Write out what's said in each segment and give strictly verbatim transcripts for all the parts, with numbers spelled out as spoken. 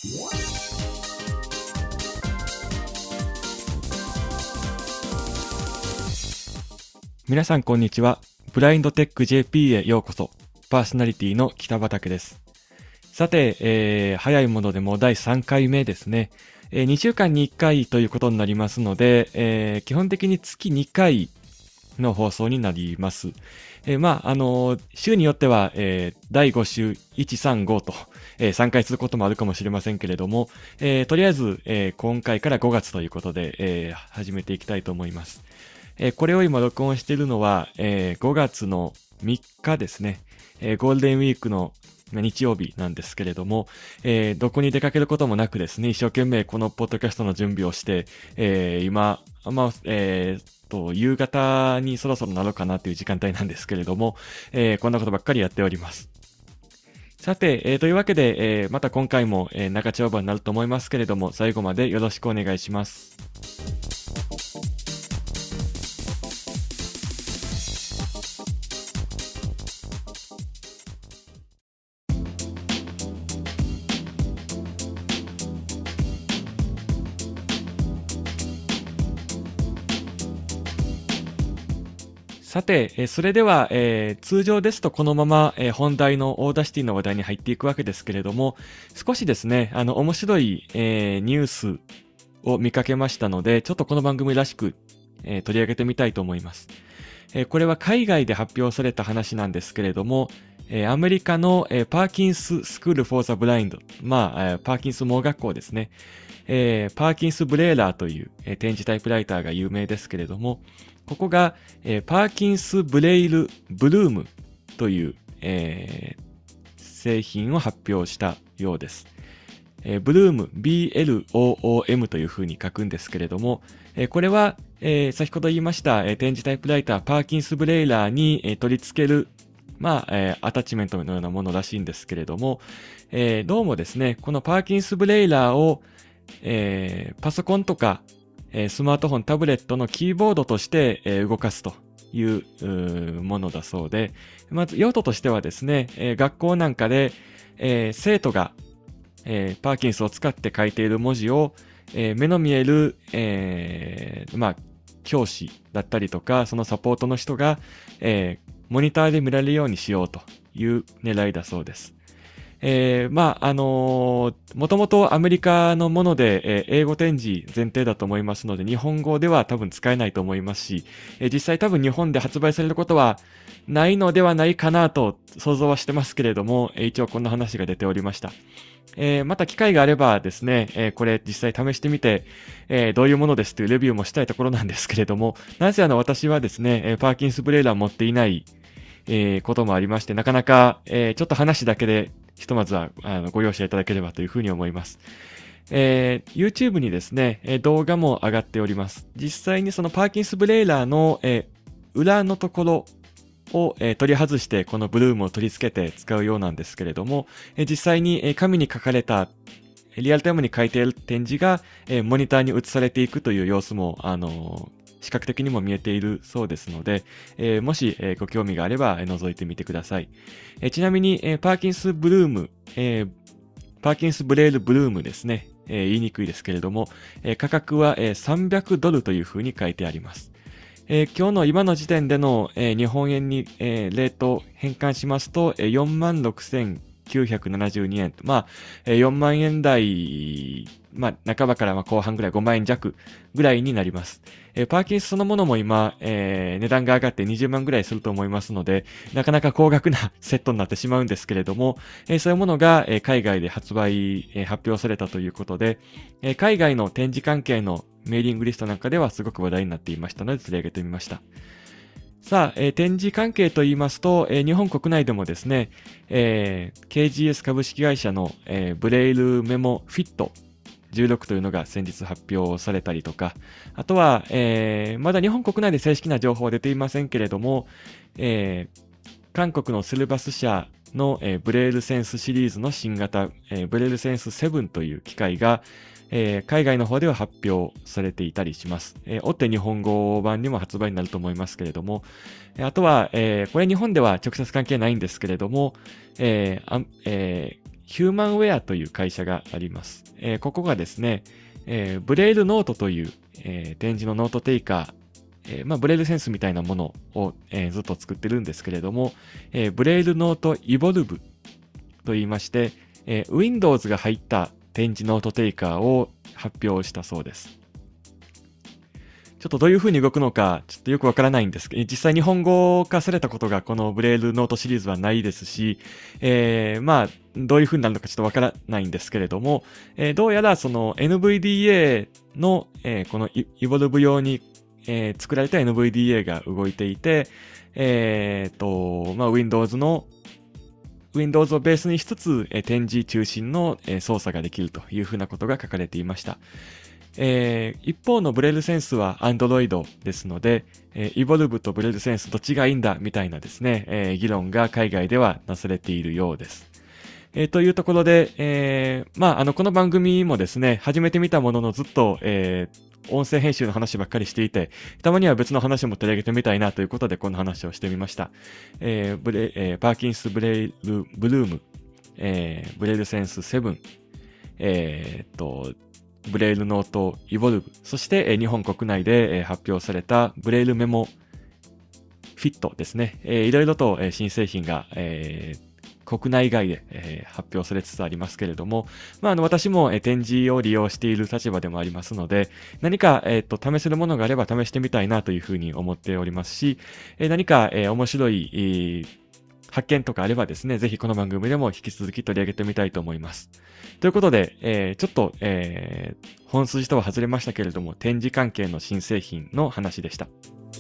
皆さんこんにちは。ブラインドテック ジェーピー へようこそ。パーソナリティの北畠です。さて、えー、早いものでもだいさんかいめですね。えー、にしゅうかんにいっかいということになりますので、えー、基本的に月にかいの放送になります。えー、まあ、あのー、週によっては、えー、だいご週いち、さん、ごと、えー、さんかいすることもあるかもしれませんけれども、えー、とりあえず、えー、今回からごがつということで、えー、始めていきたいと思います。えー、これを今録音しているのは、えー、ごがつのみっかですね、えー、ゴールデンウィークの日曜日なんですけれども、えー、どこに出かけることもなくですね、一生懸命このポッドキャストの準備をして、えー、今、まあ、えー、と、夕方にそろそろなろうかなという時間帯なんですけれども、えー、こんなことばっかりやっております。さて、えー、というわけで、えー、また今回も、えー、長丁場になると思いますけれども、最後までよろしくお願いします。さて、それでは、えー、通常ですとこのまま、えー、本題のオーダーシティの話題に入っていくわけですけれども、少しですね、あの、面白い、えー、ニュースを見かけましたので、ちょっとこの番組らしく、えー、取り上げてみたいと思います。えー、これは海外で発表された話なんですけれども、えー、アメリカの、えー、パーキンススクールフォーザブラインド、まあ、えー、パーキンス盲学校ですね。えー、パーキンスブレーラーという、えー、展示タイプライターが有名ですけれども、ここが、えー、パーキンスブレイルブルームという、えー、製品を発表したようです。えー、ブルーム、ビーエルオーオーエム という風に書くんですけれども、えー、これは、えー、先ほど言いました、えー、展示タイプライターパーキンスブレイラーに、えー、取り付ける、まあ、えー、アタッチメントのようなものらしいんですけれども、えー、どうもですね、このパーキンスブレイラーを、えー、パソコンとか、スマートフォン、タブレットのキーボードとして動かすというものだそうで、まず用途としてはですね、学校なんかで生徒がパーキンスを使って書いている文字を目の見える、えー、まあ、教師だったりとか、そのサポートの人がモニターで見られるようにしようという狙いだそうです。えー、まあ、あのー、もともとアメリカのもので、えー、英語展示前提だと思いますので、日本語では多分使えないと思いますし、えー、実際多分日本で発売されることはないのではないかなと想像はしてますけれども、えー、一応こんな話が出ておりました。えー、また機会があればですね、えー、これ実際試してみて、えー、どういうものですというレビューもしたいところなんですけれども、なぜあの私はですね、えー、パーキンスブレイラー持っていない、えー、こともありまして、なかなか、えー、ちょっと話だけでひとまずはあのご容赦いただければというふうに思います。えー、YouTube にですね、えー、動画も上がっております。実際にそのパーキンスブレイラーの、えー、裏のところを、えー、取り外してこのブルームを取り付けて使うようなんですけれども、えー、実際に、えー、紙に書かれたリアルタイムに書いている展示が、えー、モニターに映されていくという様子も、あのー視覚的にも見えているそうですので、えー、もし、えー、ご興味があれば、えー、覗いてみてください。えー、ちなみに、えー、パーキンスブルーム、えー、パーキンスブレールブルームですね、えー、言いにくいですけれども、えー、価格は、えー、さんびゃくドルというふうに書いてあります。えー、今日の今の時点での、えー、日本円に、えー、レート変換しますと、えー、よんまんろくせんきゅうひゃくななじゅうにえん。まあ、よんまんえん台、まあ、半ばからまあ後半ぐらい、ごまんえん弱ぐらいになります。えー、パーキンスそのものも今、えー、値段が上がってにじゅうまんぐらいすると思いますので、なかなか高額なセットになってしまうんですけれども、えー、そういうものが、えー、海外で発売、えー、発表されたということで、えー、海外の展示関係のメーリングリストなんかではすごく話題になっていましたので取り上げてみました。さあ、えー、展示関係と言いますと、えー、日本国内でもですね、えー、ケージーエス 株式会社の、えー、ブレイルメモフィットじゅうろくというのが先日発表されたりとか、あとは、えー、まだ日本国内で正式な情報は出ていませんけれども、えー、韓国のセルバス社の、えー、ブレイルセンスシリーズの新型、えー、ブレイルセンスセブンという機械が、えー、海外の方では発表されていたりします。えー、大手日本語版にも発売になると思いますけれども、あとは、えー、これ日本では直接関係ないんですけれども、えーあえーヒューマンウェアという会社があります。えーここがですね、えーブレイルノートという、えー展示のノートテイカー、えーまあ、ブレイルセンスみたいなものを、えーずっと作ってるんですけれども、えーブレイルノートイボルブと言いまして、えー Windows が入った展示ノートテイカーを発表したそうです。ちょっとどういう風に動くのか、ちょっとよくわからないんですけど、実際日本語化されたことがこのブレイルノートシリーズはないですし、えー、まあ、どういう風になるのかちょっとわからないんですけれども、えーどうやらその エヌブイディーエー の、えーこのイイボルブ用に、えー作られた エヌブイディーエー が動いていて、えーと、まあ、Windows の Windows をベースにしつつ、えー展示中心の、えー操作ができるというふうなことが書かれていました。えー一方のブレイルセンスは Android ですので、えー、Evolve とブレイルセンスどっちがいいんだみたいなですね、えー議論が海外ではなされているようです。えーというところで、えーまあ、あの、この番組もですね、始めてみたもののずっと、えー音声編集の話ばっかりしていて、たまには別の話も取り上げてみたいなということでこの話をしてみました。えーブレえーパーキンスブレイルブルーム、えーブレイルセンスセブン、えーっと、ブレイルノートイボルブ、そして、えー日本国内で、えー発表されたブレイルメモフィットですね。えーいろいろと、えー新製品が、えー国内外で、えー発表されつつありますけれども、まあ、あの、私も、えー展示を利用している立場でもありますので、何か、えっと、試せるものがあれば試してみたいなというふうに思っておりますし、えー何か、えー面白い、えー発見とかあればですね、ぜひこの番組でも引き続き取り上げてみたいと思います。ということで、えーちょっと、えー本筋とは外れましたけれども、展示関係の新製品の話でした。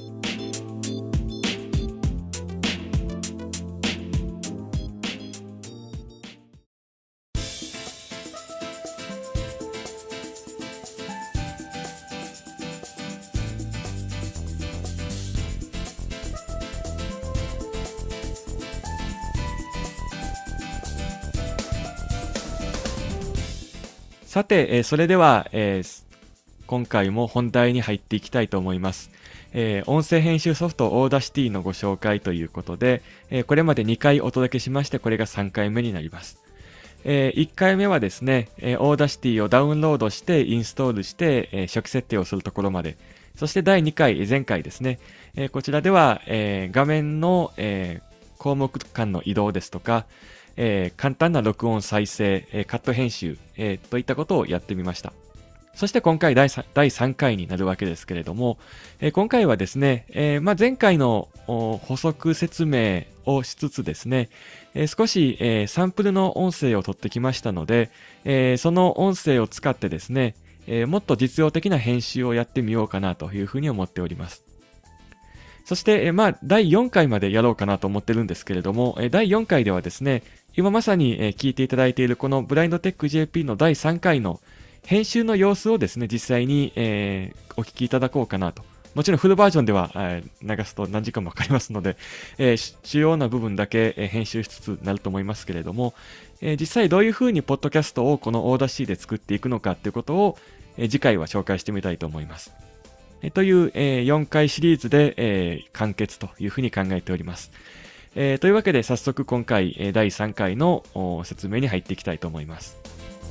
さて、えーそれでは、えー今回も本題に入っていきたいと思います。えー音声編集ソフトオーダーシティのご紹介ということで、えーこれまでにかいお届けしまして、これがさんかいめになります。えーいっかいめはですね、えーオーダーシティをダウンロードしてインストールして、えー初期設定をするところまで。そしてだいにかい、前回ですね、えーこちらでは、えー画面の、えー項目間の移動ですとか、えー簡単な録音再生、えーカット編集、えーといったことをやってみました。そして今回だいさんだいさんかいになるわけですけれども、えー今回はですね、えーまあ、前回のお補足説明をしつつですね、えー少し、えーサンプルの音声を取ってきましたので、えーその音声を使ってですね、えーもっと実用的な編集をやってみようかなというふうに思っております。そして、えーまあ、だいよんかいまでやろうかなと思ってるんですけれども、えーだいよんかいではですね、今まさに、えー聞いていただいているこのブラインドテック ジェーピー のだいさんかいの編集の様子をですね、実際に、えーお聞きいただこうかなと。もちろんフルバージョンでは、えー流すと何時間もかかりますので、えーし主要な部分だけ、えー編集しつつなると思いますけれども、えー実際どういうふうにポッドキャストをこのオーダーシーで作っていくのかっていうことを、えー次回は紹介してみたいと思います。えーという、えーよんかいシリーズで、えー完結というふうに考えております。えーというわけで早速今回、えーだいさんかいのお説明に入っていきたいと思います。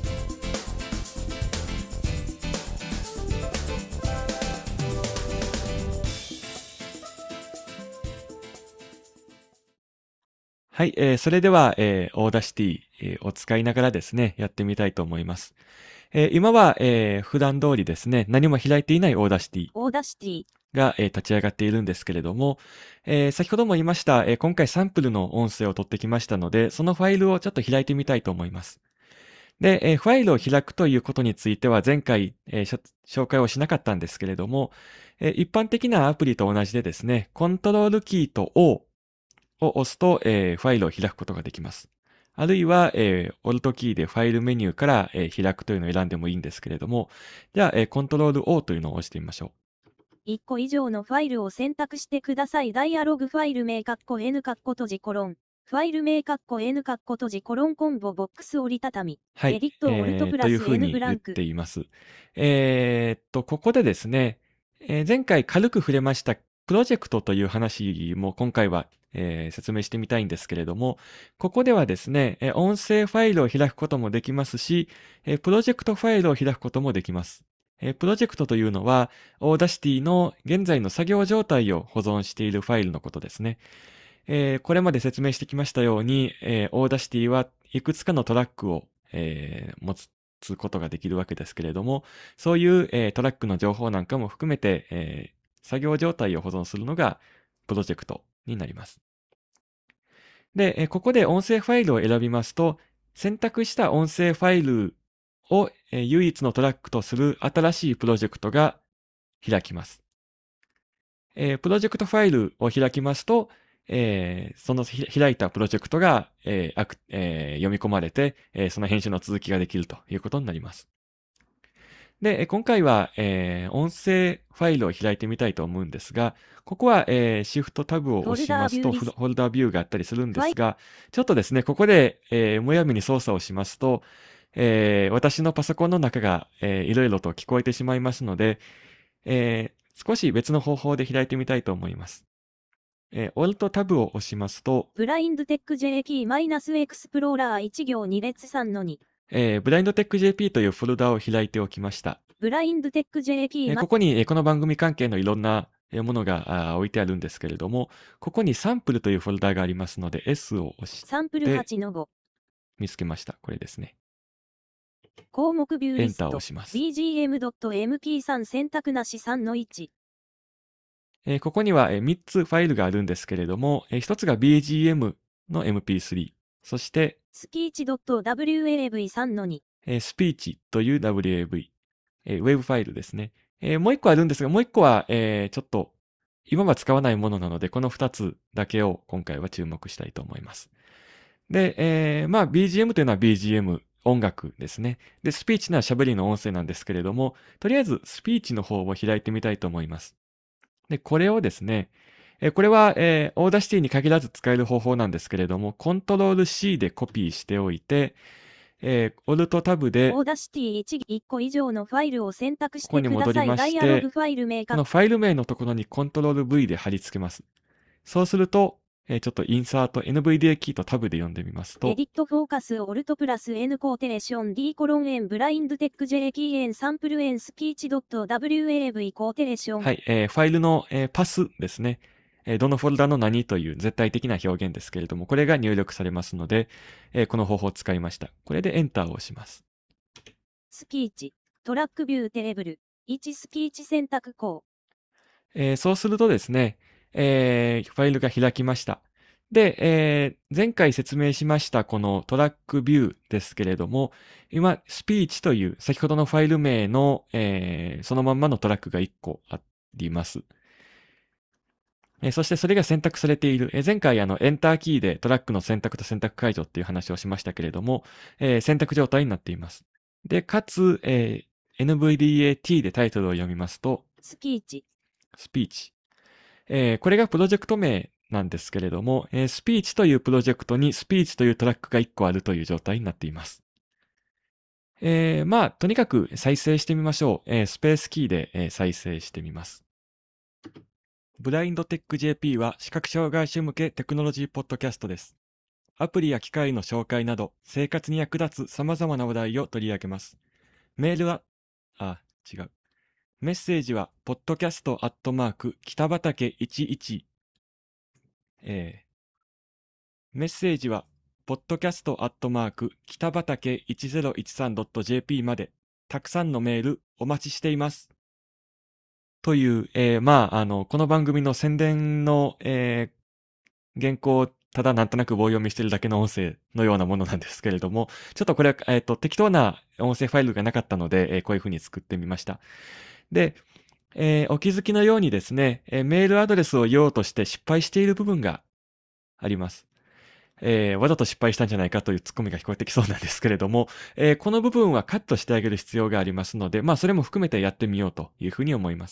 はい、えーそれでは、えーオーダーシティ、えーを使いながらですね、やってみたいと思います。えー今は、えー普段通りですね、何も開いていないオーダーシティオーダーシティ、 が、えー立ち上がっているんですけれども、えー先ほども言いました、えー今回サンプルの音声を取ってきましたので、そのファイルをちょっと開いてみたいと思います。で、えーファイルを開くということについては前回、えーしょ紹介をしなかったんですけれども、えー一般的なアプリと同じでですね、コントロールキーと O を押すと、えーファイルを開くことができます。あるいは、えー、オルトキーでファイルメニューから、えー開くというのを選んでもいいんですけれども、じゃあ、えーコントロール O というのを押してみましょいっこ以上のファイルを選択してください。ダイアログファイル名カッコ N カッコ閉じコロン。ファイル名カッコ N カッコ閉じコロンコンボボックス折りたたみ。 う。はい。 エディットオルトえー、 プラスというふう N に言っブランク。 ています。えーっと、ここでですね、えー前回軽く触れましたプロジェクトという話も今回は、えー説明してみたいんですけれども、ここではですね、えー音声ファイルを開くこともできますし、えープロジェクトファイルを開くこともできます。えープロジェクトというのは、オーダーシティの現在の作業状態を保存しているファイルのことですね。えーこれまで説明してきましたように、えー、オーダーシティはいくつかのトラックを、えー持つことができるわけですけれども、そういう、えートラックの情報なんかも含めて、えー作業状態を保存するのがプロジェクトになります。で、えーここで音声ファイルを選びますと、選択した音声ファイルを、えー唯一のトラックとする新しいプロジェクトが開きます。えープロジェクトファイルを開きますと、えーそのひ開いたプロジェクトが、えーアクえー読み込まれて、えーその編集の続きができるということになります。で、えー今回は、えー音声ファイルを開いてみたいと思うんですが、ここは、えーシフトタブを押しますと、 フォルダービューリストフォルダービューがあったりするんですが、ちょっとですね、ここで、えーむやみに操作をしますと、えー私のパソコンの中が、えーいろいろと聞こえてしまいますので、えー少し別の方法で開いてみたいと思います。えー、Alt タブを押しますと、 ブラインドテック ジェーキー エクスプローラーいち行に列さんのに。 えー、ブラインドテック ジェーピー というフォルダを開いておきました。 ブラインドテック ジェーキー、 えーここに、えーこの番組関係のいろんなえーものがあー置いてあるんですけれども、ここにサンプルというフォルダがありますので、S を押しサンプルてはちのご。 見つけました。これですね。 項目ビューエンリスト。 ターを押します。 ビージーエムドットエムピースリー 選択なしさんのいち。 えーここには、えーみっつファイルがあるんですけれども、えーひとつが ビージーエム の エムピースリー、そして、 スピーチ ドット ダブリューエーブイさんのに。 えー、スピーチという ダブリューエーブイ、えーウェブファイルですね。えーもう一個あるんですが、もう一個は、えーちょっと、今は使わないものなので、この二つだけを今回は注目したいと思います。で、えーまあ、ビージーエム というのは ビージーエム、音楽ですね。で、スピーチのは喋りの音声なんですけれども、とりあえずスピーチの方を開いてみたいと思います。で、これをですね、えーこれは、えー、オーダーシティに限らず使える方法なんですけれども、コントロール C でコピーしておいて、えー、Alt タブで、 オーダーシティいち、いっこ以上のファイルを選択しここにてください。 戻りまダイアログして、 ファイル名このファイル名のところに コントロール V で貼り付けます。そうすると、えーちょっとインサート エヌブイディー キーとタブで読んでみますと、 エディットフォーカスオルトプラス N コーテーション D コロン N ブラインドテック ジェーキー N サンプル N スピーチ ダブリューエーブイ コーテーション。 はい、えーファイルの、えーパスですね。えーどのフォルダの何という絶対的な表現ですけれども、これが入力されますので、えーこの方法を使いました。これでエンターを押します。 スピーチ。トラックビューテーブル。いちスピーチ選択項。 えーそうするとですね、えーファイルが開きました。で、えー前回説明しましたこのトラックビューですけれども、今、スピーチという先ほどのファイル名の、えーそのまんまのトラックがいっこあります。えーそしてそれが選択されている。えー前回あのエンターキーでトラックの選択と選択解除っていう話をしましたけれども、えー選択状態になっています。で、かつ、えー エヌブイディーエーティー でタイトルを読みますと、 スピーチ。 スピーチ。えーこれがプロジェクト名なんですけれども、えースピーチというプロジェクトにスピーチというトラックがいっこあるという状態になっています。えーまあ、とにかく再生してみましょう。えースペースキーで、えー再生してみます。ブラインドテック ジェーピー は視覚障害者向けテクノロジーポッドキャストです。アプリや機械の紹介など生活に役立つ様々な話題を取り上げます。メールは、あ、違う。メッセージは、ポッドキャストアットマーク、北畠いちいち、えーメッセージは、ポッドキャストアットマーク、北畠 いちぜろいちさんドットジェーピー まで、たくさんのメールお待ちしています。という、えーまあ、あの、この番組の宣伝の、えー原稿をただなんとなく棒読みしてるだけの音声のようなものなんですけれども、ちょっとこれは、えっと、適当な音声ファイルがなかったので、えーこういう風に作ってみました。で、えーお気づきのようにですね、えーメールアドレスを言おうとして失敗している部分があります。えーわざと失敗したんじゃないかというツッコミが聞こえてきそうなんですけれども、えーこの部分はカットしてあげる必要がありますので、まあそれも含めてやってみようというふうに思います。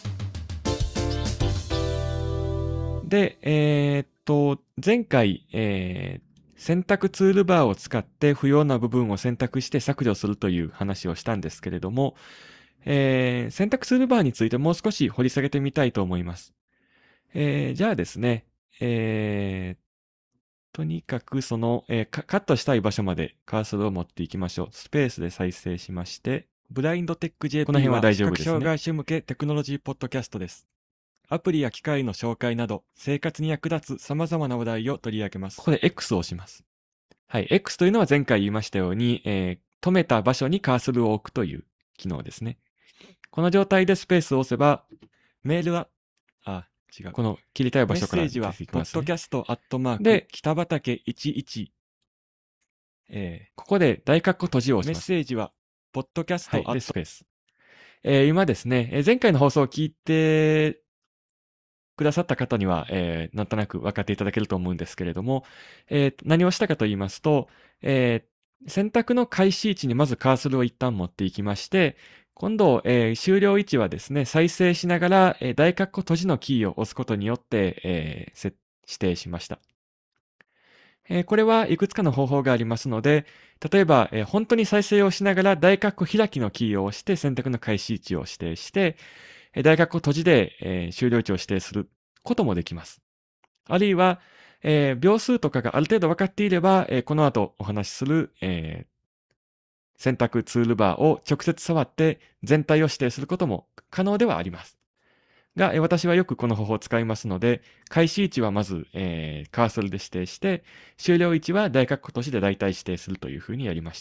で、えーっと、前回、えー選択ツールバーを使って不要な部分を選択して削除するという話をしたんですけれども、えー選択ツールバーについてもう少し掘り下げてみたいと思います。 えー、じゃあですね、えー、とにかくその、えーカ、カットしたい場所までカーソルを持っていきましょう。スペースで再生しまして、ブラインドテック ジェーピーこの辺は大丈夫視覚ですね障害者向けテクノロジーポッドキャストです。アプリや機械の紹介など、生活に役立つ様々な話題を取り上げます。ここで X を押します。はい。X というのは前回言いましたように、えー止めた場所にカーソルを置くという機能ですね。この状態でスペースを押せば、メールは、あ、違う。この切りたい場所からメッセージは出てきますね。 ポッドキャストアットマークで、北畠いちいち、えーここで大括弧閉じを押しメッます。 セージはポッドキャストはい。で、 アットスペース。えー今ですね、えー前回の放送を聞いてくださった方には、えーなんとなく分かっていただけると思うんですけれども、えー何をしたかと言いますと、えー選択の開始位置にまずカーソルを一旦持っていきまして、今度、えー終了位置はですね、再生しながら、えー大括弧閉じのキーを押すことによって、えー設指定しました。えーこれはいくつかの方法がありますので、例えば、えー本当に再生をしながら大括弧開きのキーを押して選択の開始位置を指定して、えー大括弧閉じで、えー終了位置を指定することもできます。あるいは、えー秒数とかがある程度分かっていれば、えーこの後お話しする、えー選択ツールバーを直接触って全体を指定することも可能ではあります。が、えー私はよくこの方法を使いますので、開始位置はまず、えーカーソルで指定して、終了位置は大括弧閉じで大体指定するというふうにやりました。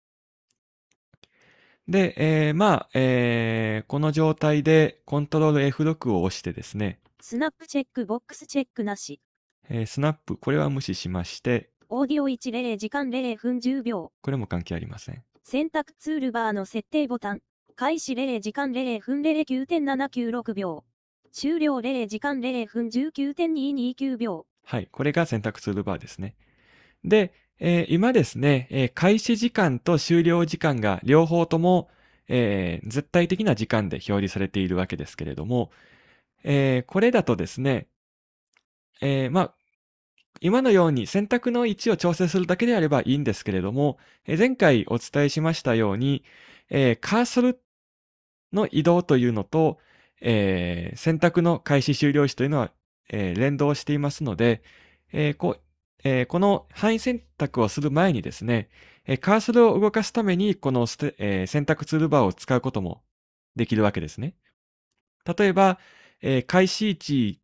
で、えーまあ、えーこの状態でコントロール エフろく を押してですね、 スナップチェックボックスチェックなし。 えースナップ、これは無視しまして、 オーディオいちじゅう時間れいふんじゅうびょう。 これも関係ありません。 選択ツールバーの設定ボタン。開始れい時間れいふんれいきゅうてんななきゅうろくびょう。終了れい時間れいふんじゅうきゅうてんににきゅうびょう。 はい。これが選択ツールバーですね。で、えー今ですね、えー開始時間と終了時間が両方とも、えー絶対的な時間で表示されているわけですけれども、えーこれだとですね、えーまあ、今のように選択の位置を調整するだけであればいいんですけれども、えー前回お伝えしましたように、えーカーソルの移動というのと、えー選択の開始終了時というのは、えー連動していますので、えーこえーこの範囲選択をする前にですね、えーカーソルを動かすためにこのステ、えー選択ツールバーを使うこともできるわけですね。例えば、えー開始位置、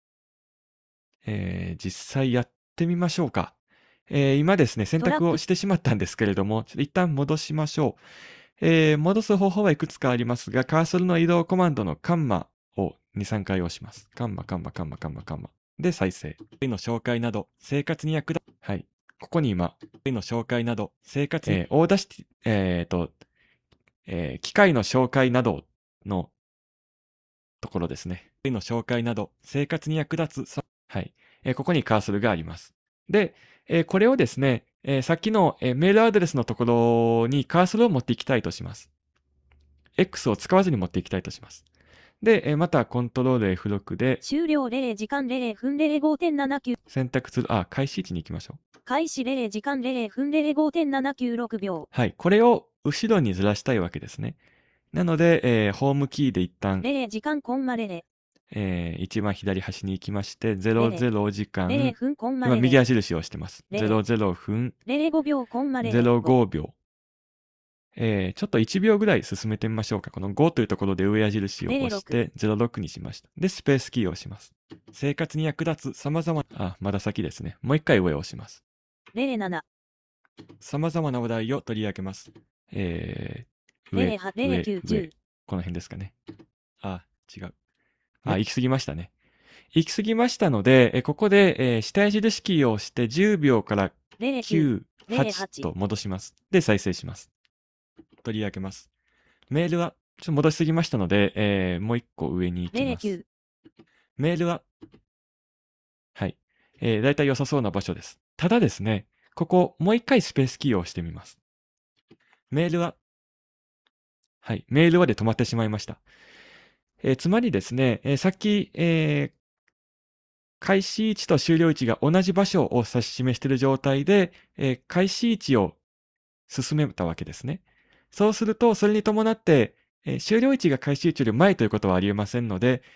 えー実際やってみましょうか。えー今ですね、選択をしてしまったんですけれども、ちょっと一旦戻しましょう。えー戻す方法はいくつかありますが、カーソルの移動コマンドのカンマをに、さんかい押します。カンマ、カンマ、カンマ、カンマ、カンマ。で、再生。の紹介など、生活に役立つ。はい。ここに今、の紹介など、生活に、えー、オーダーシティ、えーと、えー機械の紹介などのところですね。の紹介など、生活に役立つさ。はい。えーここにカーソルがあります。で、えーこれをですね、えーさっきの、えーメールアドレスのところにカーソルを持っていきたいとします。X を使わずに持っていきたいとします。で、えーまたコントロール エフろく で終了れい時間れいふんれいごてんななきゅう。 選択する、あ、開始位置に行きましょう。 開始れい時間れいふんれいごてんななきゅうろくびょう。 はい。これを後ろにずらしたいわけですね。なので、えーホームキーで一旦、 れい時間コンマれい。 えー一番左端に行きまして、ゼロゼロ時間、 れいふんコンマ今れい。 右矢印を押してます。 れいゼロゼロふん、 れいごびょうコンマれい。 ゼロごびょう。えーちょっといちびょうぐらい進めてみましょうか。このごというところで上矢印を押してゼロろくにしました。で、スペースキーを押します。生活に役立つ様々な、あ、まだ先ですね。もう一回上を押します。 れいなな。 様々な話題を取り上げます。えー、上、 れいはち、れいきゅう、じゅう上、この辺ですかね。あ、違う。あ、行き過ぎましたね。行き過ぎましたので、えここで、えー下矢印キーを押してじゅうびょうかられいききゅう、 ゅう、はちと戻します。で、再生します。取り上げます。メールは、ちょっと戻しすぎましたので、えーもう一個上に行きれいきゅます。 う。 メールは、はい。えー、だいたい良さそうな場所です。ただですね、ここ、もう一回スペースキーを押してみます。メールは、はい。メールはで止まってしまいました。えーつまりですね、えーさっき、えー開始位置と終了位置が同じ場所を指し示している状態で、えー開始位置を進めたわけですね。そうすると、それに伴って、えー終了位置が開始位置より前ということはありえませんので、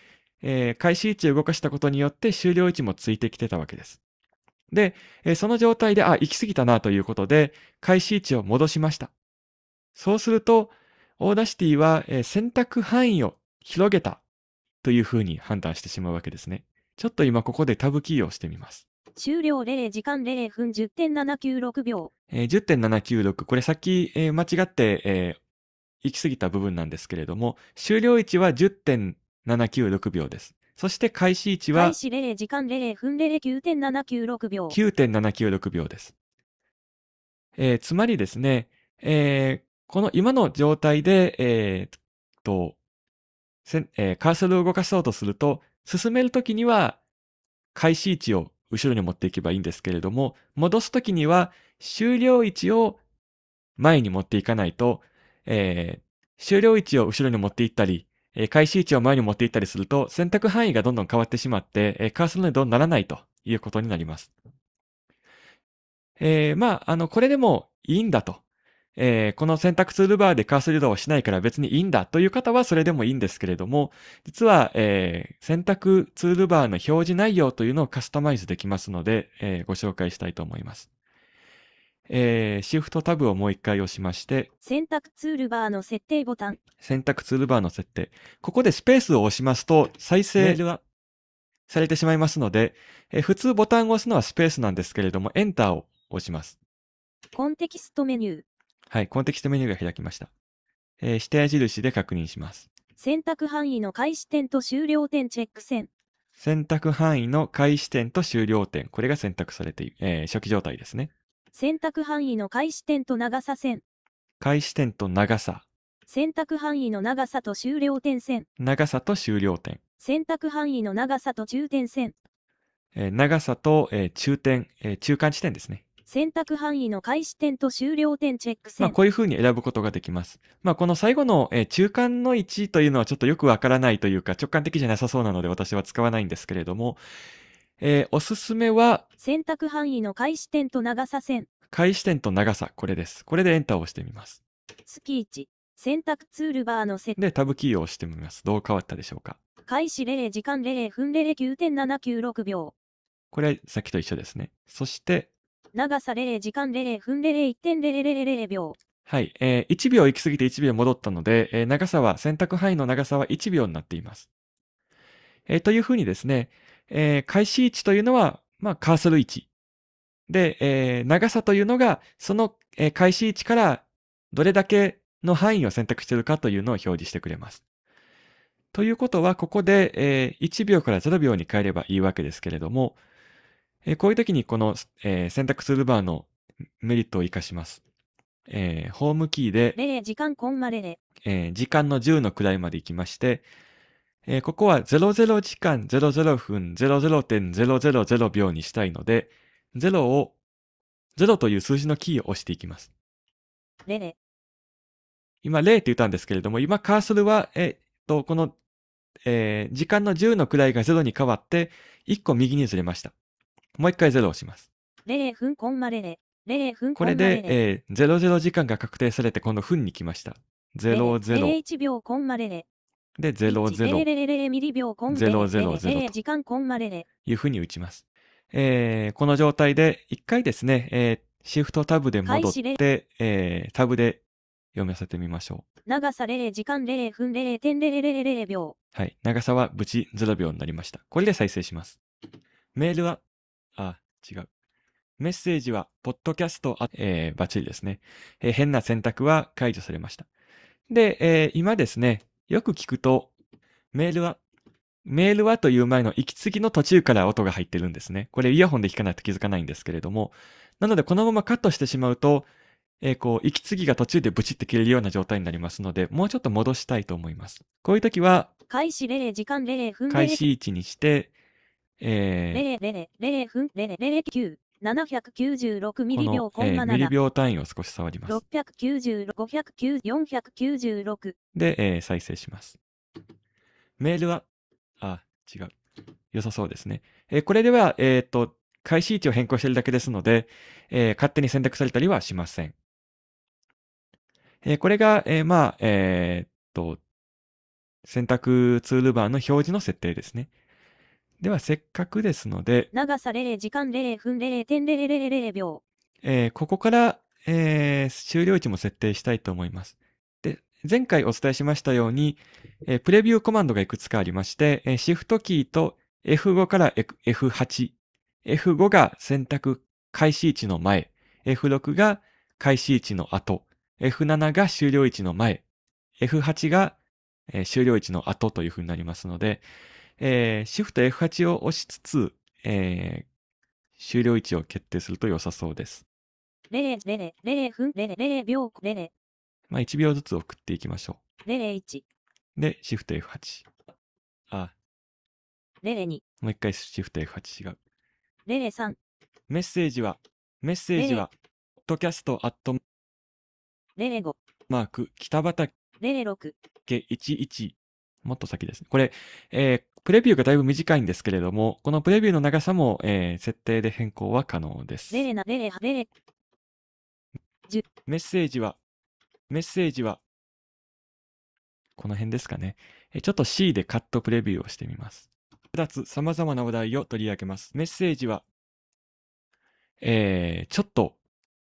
えー開始位置を動かしたことによって終了位置もついてきてたわけです。で、えーその状態で、あ、行き過ぎたなということで、開始位置を戻しました。そうすると、オーダーシティは、えー選択範囲を広げたというふうに判断してしまうわけですね。ちょっと今ここでタブキーを押してみます。 終了れいじかんれいふんじゅってんななきゅうろくびょえーじゅってんななきゅうろく、これさっき、えー間違って、えー行き過ぎた部分なんですけれども、終了位置は じゅってんななきゅうろく 秒です。そして開始位置う。 は開始れいじかんれいふんれいきゅうてんななきゅうろくびょう。 きゅうてんななきゅうろく 秒です。えーつまりですね、えーこの今の状態で、えーっと、せんえーカーソルを動かそうとすると、進めるときには開始位置を後ろに持っていけばいいんですけれども、戻すときには終了位置を前に持っていかないと、えー終了位置を後ろに持っていったり、えー開始位置を前に持っていったりすると、選択範囲がどんどん変わってしまって、えーカーソルの移動にならないということになります。えーまあ、あの、これでもいいんだと。えーこの選択ツールバーでカーソル移動をしないから別にいいんだという方はそれでもいいんですけれども、実は、えー選択ツールバーの表示内容というのをカスタマイズできますので、えーご紹介したいと思います。えーシフトタブをもう一回押しまして、 選択ツールバーの設定ボタン。 選択ツールバーの設定。ここでスペースを押しますと、再メー生ルは、 されてしまいますので、えー普通ボタンを押すのはスペースなんですけれども、エンターを押します。 コンテキストメニュー。 はい、コンテキストメニューが開きました。えー指定印で確認します。 選択範囲の開始点と終了点チェック線。 選択範囲の開始点と終了点。これが選択されている、えー初期状態ですね。 選択範囲の開始点と長さ線。 開始点と長さ。 選択範囲の長さと終了点線。 長さと終了点。 選択範囲の長さと中点線。 えー長さと、えー中点、えー中間地点ですね。 選択範囲の開始点と終了点チェック線。 まあ、こういう風に選ぶことができます。まあ、この最後の、えー中間の位置というのはちょっとよくわからないというか、直感的じゃなさそうなので私は使わないんですけれども、えーおすすめは、 選択範囲の開始点と長さ線。 開始点と長さ、これです。これでエンターを押してみます。 月いち。選択ツールバーの設定。 で、タブキーを押してみます。どう変わったでしょうか。 開始れいじかんれいふんれいきゅうてんななきゅうろくびょこれ、さっきと一緒ですね。そして、 う。長されいじかんれいふんれいいってんれいれいれいびょう。 はい、えーいちびょう行き過ぎていちびょう戻ったので、えー長さは、選択範囲の長さはいちびょうになっています。えーというふうにですね、えー開始位置というのは、まあ、カーソル位置。で、えー長さというのが、その、えー開始位置からどれだけの範囲を選択しているかというのを表示してくれます。ということは、ここで、えーいちびょうからゼロびょうに変えればいいわけですけれども、えーこういう時にこの、えー選択ツールバーのメリットを活かします。えーホームキーで、 れいじかんコンマれい。 えー時間のじゅうの位まで行きまして、えーここはゼロゼロ時間ゼロゼロふんゼロゼロてんゼロゼロゼロびょうにしたいので、ゼロを、ゼロという数字のキーを押していきます。 れい。 今ゼロって言ったんですけれども、今カーソルは、えっと、この、えー時間のじゅうの位がゼロに変わって、いっこ右にずれました。もう一回ゼロを押します。 れいふんコンマれい。れいふんこれコンマれい。 で、えー、ゼロゼロ時間が確定されて、今度分に来ました。ゼロゼロれいいちびょうコンマれい。 でゼロゼロれいれいれいミリ秒コンゼロゼロゼロと時間コンマれい。 いうふうに打ちます。えーこの状態で一回ですね、えーシフトタブで戻っ開始て、えータブで読ませてみましょう。 長されいじかんれいふんれいてんれいれいれいびょう。 はい。長さは無事ゼロびょうになりました。これで再生します。メールは、あ、違う。メッセージは、ポッドキャスト、あえー、バッチリですね。えー変な選択は解除されました。で、えー今ですね、よく聞くと、メールは、メールはという前の息継ぎの途中から音が入ってるんですね。これイヤホンで聞かないと気づかないんですけれども、なのでこのままカットしてしまうと、えーこう、息継ぎが途中でブチって切れるような状態になりますので、もうちょっと戻したいと思います。こういう時は、 開始れいじかんれいふん開始位置にして、えーれいれいれいふんれいれいきゅう。ななひゃくきゅうじゅうろくミこリ秒の、えーコンマなな。 ミリ秒単位を少し触ります。 ろっぴゃくきゅうじゅうろく、ごひゃくきゅう、よんひゃくきゅうじゅうろく。 で、えー再生します。メールは、あ、違う。良さそうですね。えーこれでは、えっと、開始位置を変更しているだけですので、えー勝手に選択されたりはしません。えーこれが、えーまあ、えーっと、 選択ツールバーの表示の設定ですね。では、せっかくですので、 長されい、時間れいふんれいてんれいれいれいびょえーここから、えー終了位置も設定したいと思います。で、前回お伝えしましたように、えープレビューコマンドがいくつかありまして、えーシフトキーと エフご から エフはち、エフご が選択開始位置の前、エフろく が開始位置の後、エフなな が終了位置の前、エフはち が、えー終了位置の後というふうになりますので、えー、シフト エフはち を押しつつ、えー終了位置を決定すると良さそうです。 れい、れい、れいふんれいれいびょうれい、 まあ、いちびょうずつ送っていきましょれいいち、 う。で、シフト エフはち。あ、 れいに、 もう一回シフト エフはち 違う。 れいさん、 メッセージは、メッセージは、ポッドキャストアットれいご、 マーク、北畑れいろく、 いちいち。もっと先ですね。これ、えープレビューがだいぶ短いんですけれども、このプレビューの長さも、えー設定で変更は可能です。 れいな、れいは、れい、 メッセージは、メッセージは、この辺ですかね。えーちょっと C でカットプレビューをしてみます。ふたつ様々な話題を取り上げます。メッセージは、えー、ちょっと、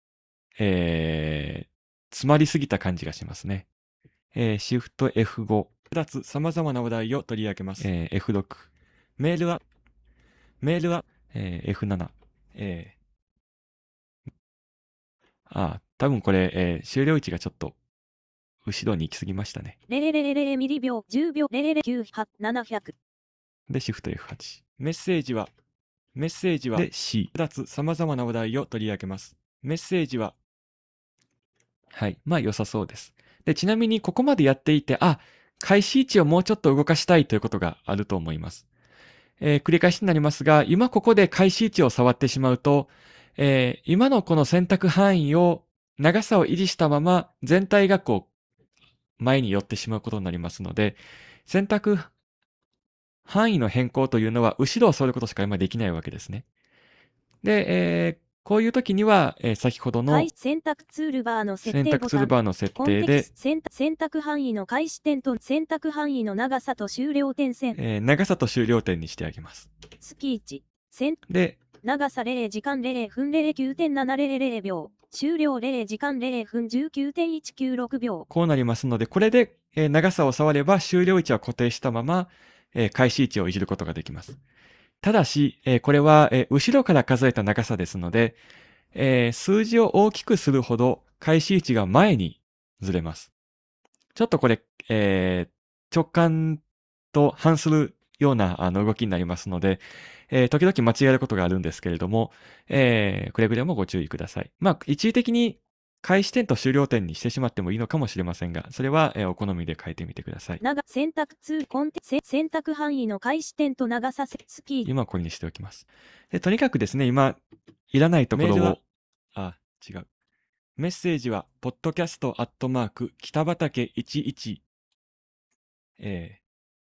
えー、詰まりすぎた感じがしますね。えー、シフト エフご。ふたつ様々な話題を取り上げます。えー、エフろく。メールは、メールは、えー、エフなな。えー、あー、多分これ、えー、終了位置がちょっと、後ろに行き過ぎましたね。 れいれいれいミリ秒、じゅうびょう、れいれいきゅう、は、ななひゃく。 で、シフト エフはち。メッセージは、メッセージは、で、C。ふたつ様々な話題を取り上げます。メッセージは、はい。まあ良さそうです。で、ちなみにここまでやっていて、あ、開始位置をもうちょっと動かしたいということがあると思います。えー繰り返しになりますが、今ここで開始位置を触ってしまうと、えー今のこの選択範囲を、長さを維持したまま、全体がこう、前に寄ってしまうことになりますので、選択範囲の変更というのは、後ろを反ることしか今できないわけですね。で、えーこういう時には、えー先ほどの開始選択ツールバーの設選択ツール定ボタン。 バーの設コンテキ定でス、選択選択範囲の開始点と選択範囲の長さと終了点線。 えー長さと終了点にしてあげます。 月いち。選で、 長されい、時間れいふんれいきゅうてんななれいれいびょう。終了れい、時間れいふんじゅうきゅうてんいちきゅうろくびょう。 こうなりますので、これで、えー長さを触れば終了位置は固定したまま、えー開始位置をいじることができます。ただし、えーこれは、えー後ろから数えた長さですので、えー数字を大きくするほど開始位置が前にずれます。ちょっとこれ、えー直感と反するようなあの動きになりますので、えー時々間違えることがあるんですけれども、えーくれぐれもご注意ください。まあ、一時的に開始点と終了点にしてしまってもいいのかもしれませんが、それは、えーお好みで変えてみてください。 長選択ツールコンテせ選択範囲の開始点と長させ月今はこれにしておきます。で、とにかくですね、今、いらないところメールはを、あ、違う。メッセージは、ポッドキャストアットマーク、北畑いちいち、えー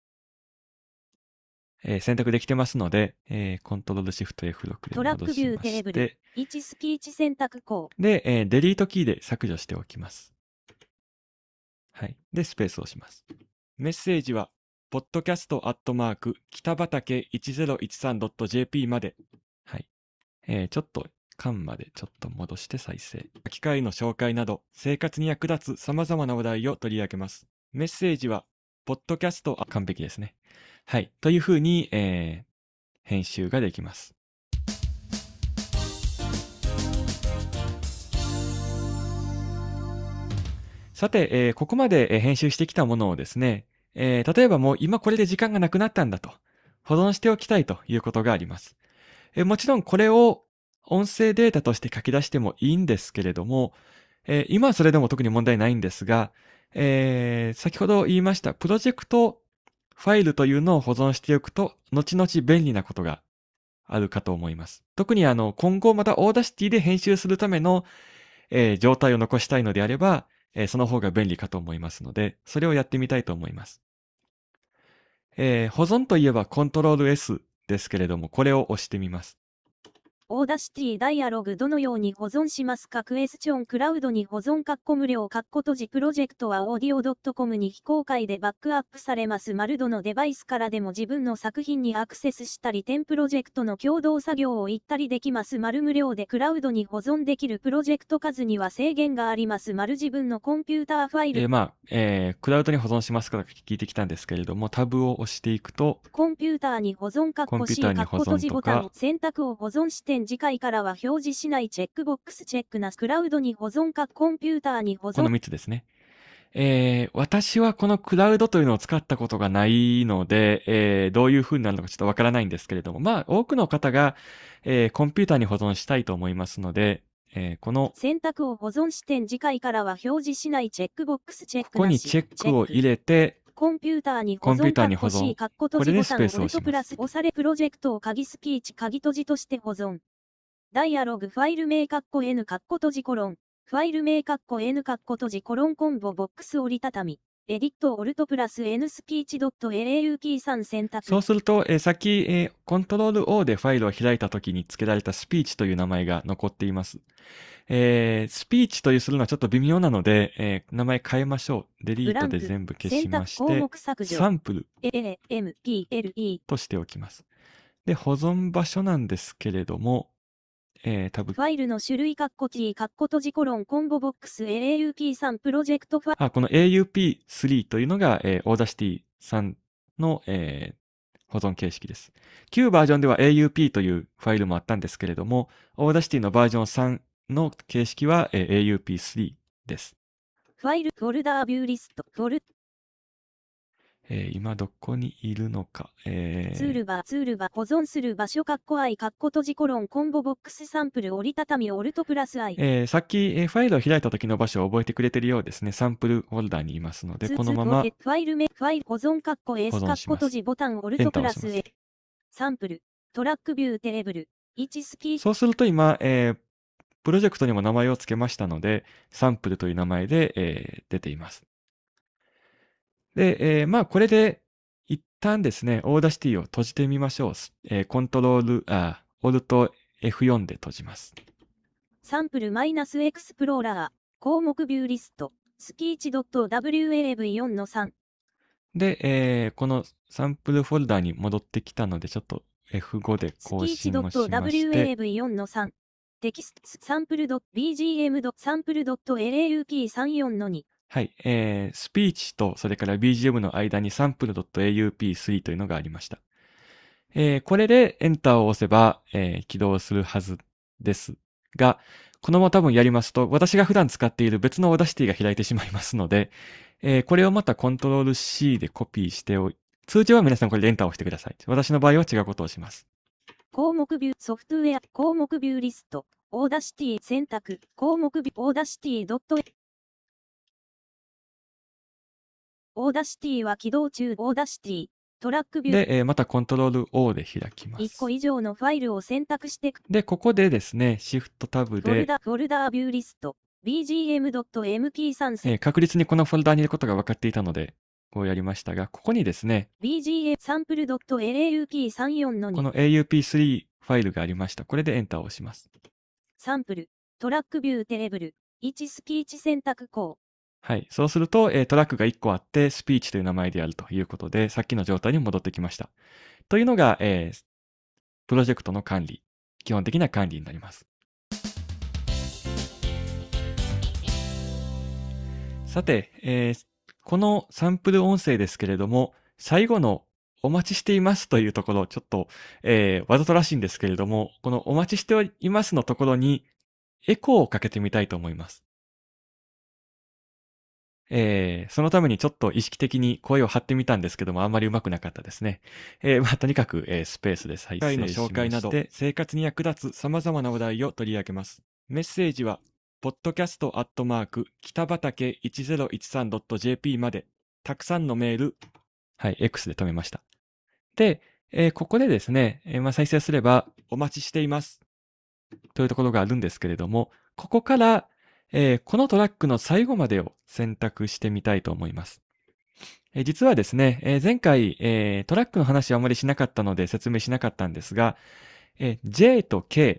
えー選択できてますので、えーコントロールシフト エフろく でトラック戻しまビューテーブルして、 いち月いち選択項。 で、えーデリートキーで削除しておきます。はい。で、スペースを押します。メッセージは、ポッドキャストアットマーク、北畑 いちぜろいちさんドットジェーピー まで。はい。えーちょっと、間までちょっと戻して再生。機械の紹介など、生活に役立つ様々な話題を取り上げます。メッセージは、ポッドキャスト、あ、完璧ですね。はい。というふうに、えー編集ができます。さて、えーここまでえー編集してきたものをですね、えー例えばもう今これで時間がなくなったんだと、保存しておきたいということがあります。えーもちろんこれを音声データとして書き出してもいいんですけれども、えー今はそれでも特に問題ないんですが、えー先ほど言いましたプロジェクトファイルというのを保存しておくと、後々便利なことがあるかと思います。特にあの、今後またオーダーシティで編集するための、えー状態を残したいのであれば、えーその方が便利かと思いますので、それをやってみたいと思います。えー保存といえばコントロール エス ですけれども、これを押してみます。 オーダーシティダイアログどのように保存しますか？クエスチョンクラウドに保存かっこ無料かっこ閉じプロジェクトは オーディオドットコム に非公開でバックアップされます。丸どのデバイスからでも自分の作品にアクセスしたり、テンプロジェクトの共同作業を行ったりできます。丸無料でクラウドに保存できるプロジェクト数には制限があります。丸自分のコンピューターファイル。 えー、まあ、えー、クラウドに保存しますかと聞いてきたんですけれども、タブを押していくと、 コンピューターに保存かっこ C かっこ閉じボタン選択を保存視点次回からは表示しないチェックボックスチェックなクラウドに保存かコンピューターに保存。 このみっつですね。えー、私はこのクラウドというのを使ったことがないので、えー、どういう風になるのかちょっとわからないんですけれども、まあ多くの方が、えー、コンピューターに保存したいと思いますので、えー、この選択を保存視点次回からは表示しないチェックボックスチェックなし。 ここにチェックを入れて、 コンピューターに保存かっこ C かっこ閉じボタンオルトプラス押されプロジェクトを鍵スピーチ鍵閉じとして保存。ダイアログファイル名かっこ N かっこ閉じコロン。ファイル名かっこ N かっこ閉じコロンコンボボックス折りたたみ。エディットオルトプラス N スピーチ .au キーさん選択。 そうすると、えー、さっき、えー、コントロール O でファイルを開いたときに付けられたスピーチという名前が残っています。えー、スピーチというするのはちょっと微妙なので、えー、名前変えましょう。デリートで全部消しまして、サンプルとしておきます。で、保存場所なんですけれども、えー、タブ。 ファイルの種類カッコ T カッコ閉じコロンコンボボックス エーユーピーさん プロジェクトファイル。 あ、この エーユーピースリー というのが、えー、オーダーシティさんの、えー、保存形式です。旧バージョンでは エーユーピー というファイルもあったんですけれども、オーダーシティのバージョンさんの形式は、えー、エーユーピースリー です。 ファイル、フォルダービューリスト、フォルえー、今どこにいるのか、えー、 ツールバー、ツールバー、保存する場所、カッコ I、カッコ閉じコロン、コンボボックスサンプル、折りたたみ、オルトプラス I。 えー、さっき、えー、ファイルを開いた時の場所を覚えてくれてるようですね。サンプルフォルダーにいますので、このまま、 ファイル名、ファイル、保存カッコ S、カッコ閉じボタン、オルトプラス A。サンプル、トラックビューテーブル、いちスキー。 そうすると今、えー、プロジェクトにも名前を付けましたので、サンプルという名前で、えー、出ています。で、えー、まあ、これで、一旦ですね、オーダーシティを閉じてみましょう。えー、コントロール、あ、オルト エフよん で閉じます。 サンプルマイナスエクスプローラー、項目ビューリスト、スピーチ .ダブリューエーブイよん のさん。 で、えー、このサンプルフォルダに戻ってきたので、ちょっと エフご で更新をしまして。 スピーチ ダブリューエーブイよん のさん。テキスト、サンプル ビージーエム サンプル エーユーピーさんじゅうよん のに。 はい、えー、スピーチとそれから ビージーエム の間にサンプル エーユーピースリー というのがありました。えー、これでエンターを押せば、えー、起動するはずですが、このまま多分やりますと、私が普段使っている別のオーダーシティが開いてしまいますので、えー、これをまたコントロール C でコピーしておい、通常は皆さんこれでエンターを押してください。私の場合は違うことをします。 項目ビュー、ソフトウェア、項目ビューリスト、オーダーシティ選択、項目ビュー、オーダーシティドットオーダーシティは起動中、オーダーシティ、トラックビュー。 で、えー、またコントロール O で開きます。 いっこ以上のファイルを選択して、 で、ここでですね、シフトタブで、 フォルダ、フォルダービューリスト、ビージーエムドットエムピーさんえー、確実にこのフォルダにいることが分かっていたので、こうやりましたが、ここにですね、 ビージーエム サンプル エーユーピーさんじゅうよん のに。 この エーユーピースリー ファイルがありました。これでエンターを押します。 サンプル、トラックビューテーブル、いちスピーチ選択項。 はい。そうすると、えー、トラックがいっこあって、スピーチという名前であるということで、さっきの状態に戻ってきました。というのが、えー、プロジェクトの管理、基本的な管理になります。さて、えー、このサンプル音声ですけれども、最後のお待ちしていますというところ、ちょっと、えー、わざとらしいんですけれども、このお待ちしていますのところに、エコーをかけてみたいと思います。えー、そのためにちょっと意識的に声を張ってみたんですけども、あんまりうまくなかったですね。えー、まあ、とにかく、えー、スペースで再生しまして、 紹介など生活に役立つ様々な話題を取り上げます。メッセージは、ポッドキャストアットマーク、北畠 いちぜろいちさんドットジェーピー まで、たくさんのメール。 はい、X で止めました。で、えー、ここでですね、えー、まあ、再生すれば、 お待ちしています。 というところがあるんですけれども、ここから、えー、このトラックの最後までを選択してみたいと思います。えー、実はですね、えー、前回、えー、トラックの話はあまりしなかったので説明しなかったんですが、えー、J と K、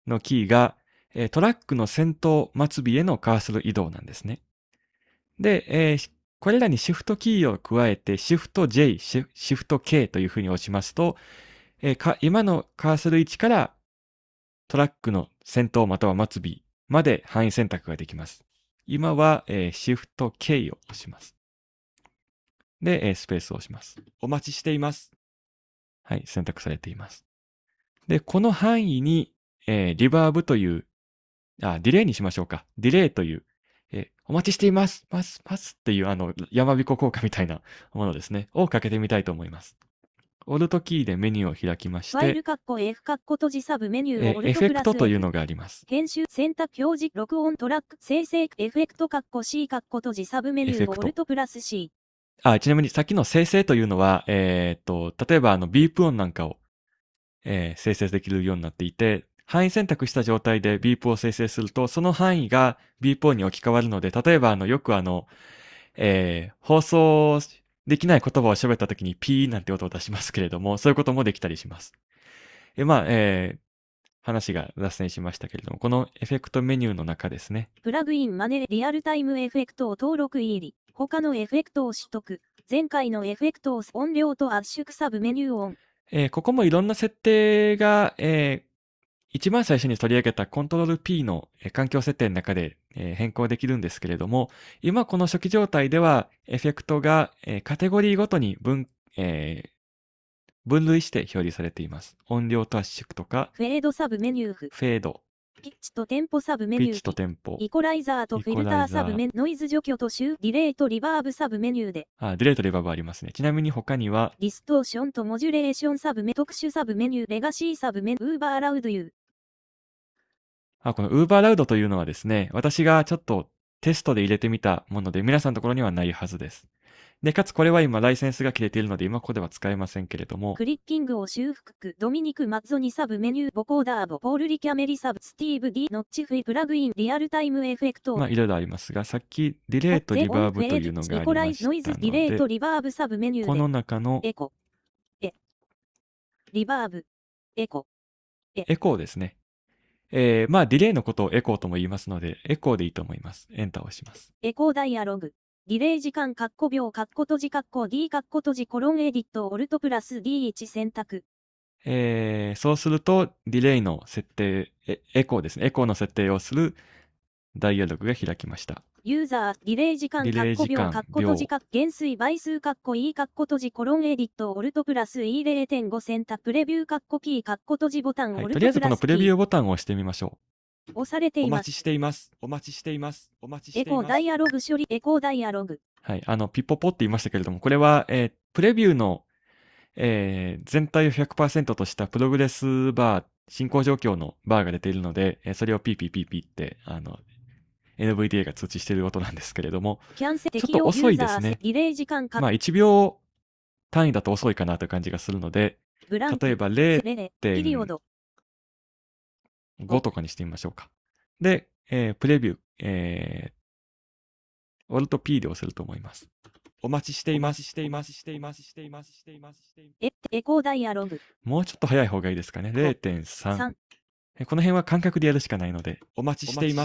のキーが、えートラックの先頭末尾へのカーソル移動なんですね。で、えーこれらにシフトキーを加えて、シフト J、シフシフト K というふうに押しますと、えーか今のカーソル位置からトラックの先頭または末尾まで範囲選択ができます。今は、えーシフト K を押します。で、えースペースを押します。お待ちしています。はい、選択されています。で、この範囲に、えーリバーブという、あ、ディレイにしましょうか。ディレイという、えーお待ちしています、ます、ますっていう、あの、山彦効果みたいなものですね。をかけてみたいと思います。オルトキーでメニューを開きましファイルて、 カッコ F カッコ閉じサブメニューをオえーエフェルトプラスクトという F のがあります。 編集選択表示録音トラック生成エフェクトカッコ C カッコ閉じサブメニューをオルトプラス C。 あ、ちなみにさっきの生成というのは、えーっと、例えばあの、ビープ音なんかを、えー生成できるようになっていて、範囲選択した状態でビープを生成すると、その範囲がビープ音に置き換わるので、例えばあの、よくあの、えー放送できない言葉を喋った時にピーなんて音を出しますけれども、そういうこともできたりします。え、まあ、えー話が脱線しましたけれども、このエフェクトメニューの中ですね。 プラグインマネーリアルタイムエフェクトを登録入り、他のエフェクトを取得、前回のエフェクトを音量と圧縮サブメニューオン。 えーここもいろんな設定が、えー一番最初に取り上げたコントロール P のえー環境設定の中でえー変更できるんですけれども、今この初期状態ではエフェクトがえーカテゴリーごとに分、えー分類して表示されています。音量と圧縮とか、 フェードサブメニューフ。 フェード、 ピッチとテンポサブメニューピッチとテンポ、 イコライザーとフィルターサブメノイズ除去とシューディレイとリバーブサブメニューであ、ディレイとリバーブありますね。ちなみに他には、 ディストーションとモジュレーションサブメ特殊サブメニューレガシーサブメウーバーラウドユー。 あ、この UberLoud というのはですね、私がちょっとテストで入れてみたもので、皆さんのところにはないはずです。で、かつこれは今ライセンスが切れているので、今ここでは使えませんけれども、 クリッキングを修復ドミニク・マッゾニサブメニューボコーダーボポールリキャメリサブスティーブ・ディノッチフィプラグインリアルタイムエフェクト。 まあいろいろありますが、さっきディレイとリバーブというのがありまイコライノイズしたディレイとので、 リバーブサブメニューでこの中のエコエリバーブエコエコーですね。えー、まあディレイのことをエコーとも言いますので、エコーでいいと思います。エンターを押します。 エコーダイアログ。ディレイ時間、カッコ秒、カッコ閉じ、カッコ D、カッコ閉じ、コロンエディット、オルトプラス ディーワン 選択。 えー、そうすると、ディレイの設定、えエコーですね。エコーの設定をするダイアログが開きました。 ユーザー、ディレイ時間、カディレイッコ秒、 時間カッコ閉じ、カッコ減衰倍数、カッコ E、カッコ閉じ、コロンエディット、オルトプラス イーゼロてんご 選択、プレビュー、カッコキー、カッコ閉じボタン、 はい、 オルトプラスとりあえずこのプレビューーボタンを押してみましょ押されてう。おいます。 待ちしています。お待ちしています。お待ちしています。 エコーダイアログ処理、エコーダイアログ。 はい。あの、ピッポポって言いましたけれども、これは、えープレビューの、えー全体を ひゃくパーセント としたプログレスバー、進行状況のバーが出ているので、えーそれをピーピーピーピーって、あの、エヌブイディーエー が通知していることなんですけれども、 キャンセルちょっと遅いですね。 ディレイ時間、カッまあいちびょう単位だと遅いかなという感じがするので、 ブランク、 例えばレレ、ピリオド。 ごとかにしてみましょうか。で、えープレビュー、えー、オルト P で押せると思います。お待ちしています。しています。しています。しています。しています。しています。 エエコーダイアログ。 もうちょっと早い方がいいですかね。れいてんさん。 さん。 えこの辺は感覚でやるしかないので、お待ちしています。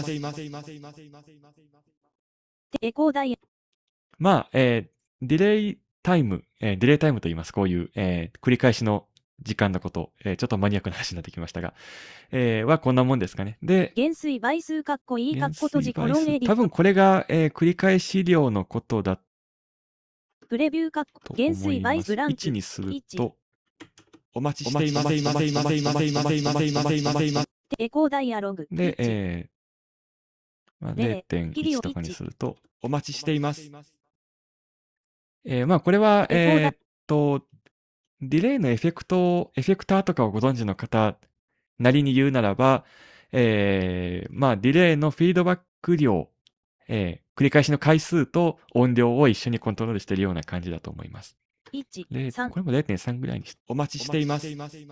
エコーダイア。 まあ、えー、ディレイタイム、えー、ディレイタイムと言います。こういう、えー、繰り返しの時間のこと、えー、ちょっとマニアックな話になってきましたが、えー、はこんなもんですかね。で、 減衰倍数カッコ E カッコ閉じコロンエディット。 多分これが、えー、繰り返し量のことだプレビューカッコ減衰倍数ランクいちにすると、お待ちしています。 エコーダイアログ。 で、えーまあ、れいてんいち とかにすると、お待ちしています。えー、まあこれは、えー、っと、ディレイのエフェクト、エフェクターとかをご存知の方なりに言うならば、えー、まあディレイのフィードバック量、えー、繰り返しの回数と音量を一緒にコントロールしているような感じだと思います。 いち、 さんこれも れいてんさん ぐらいにして、お待ちしています。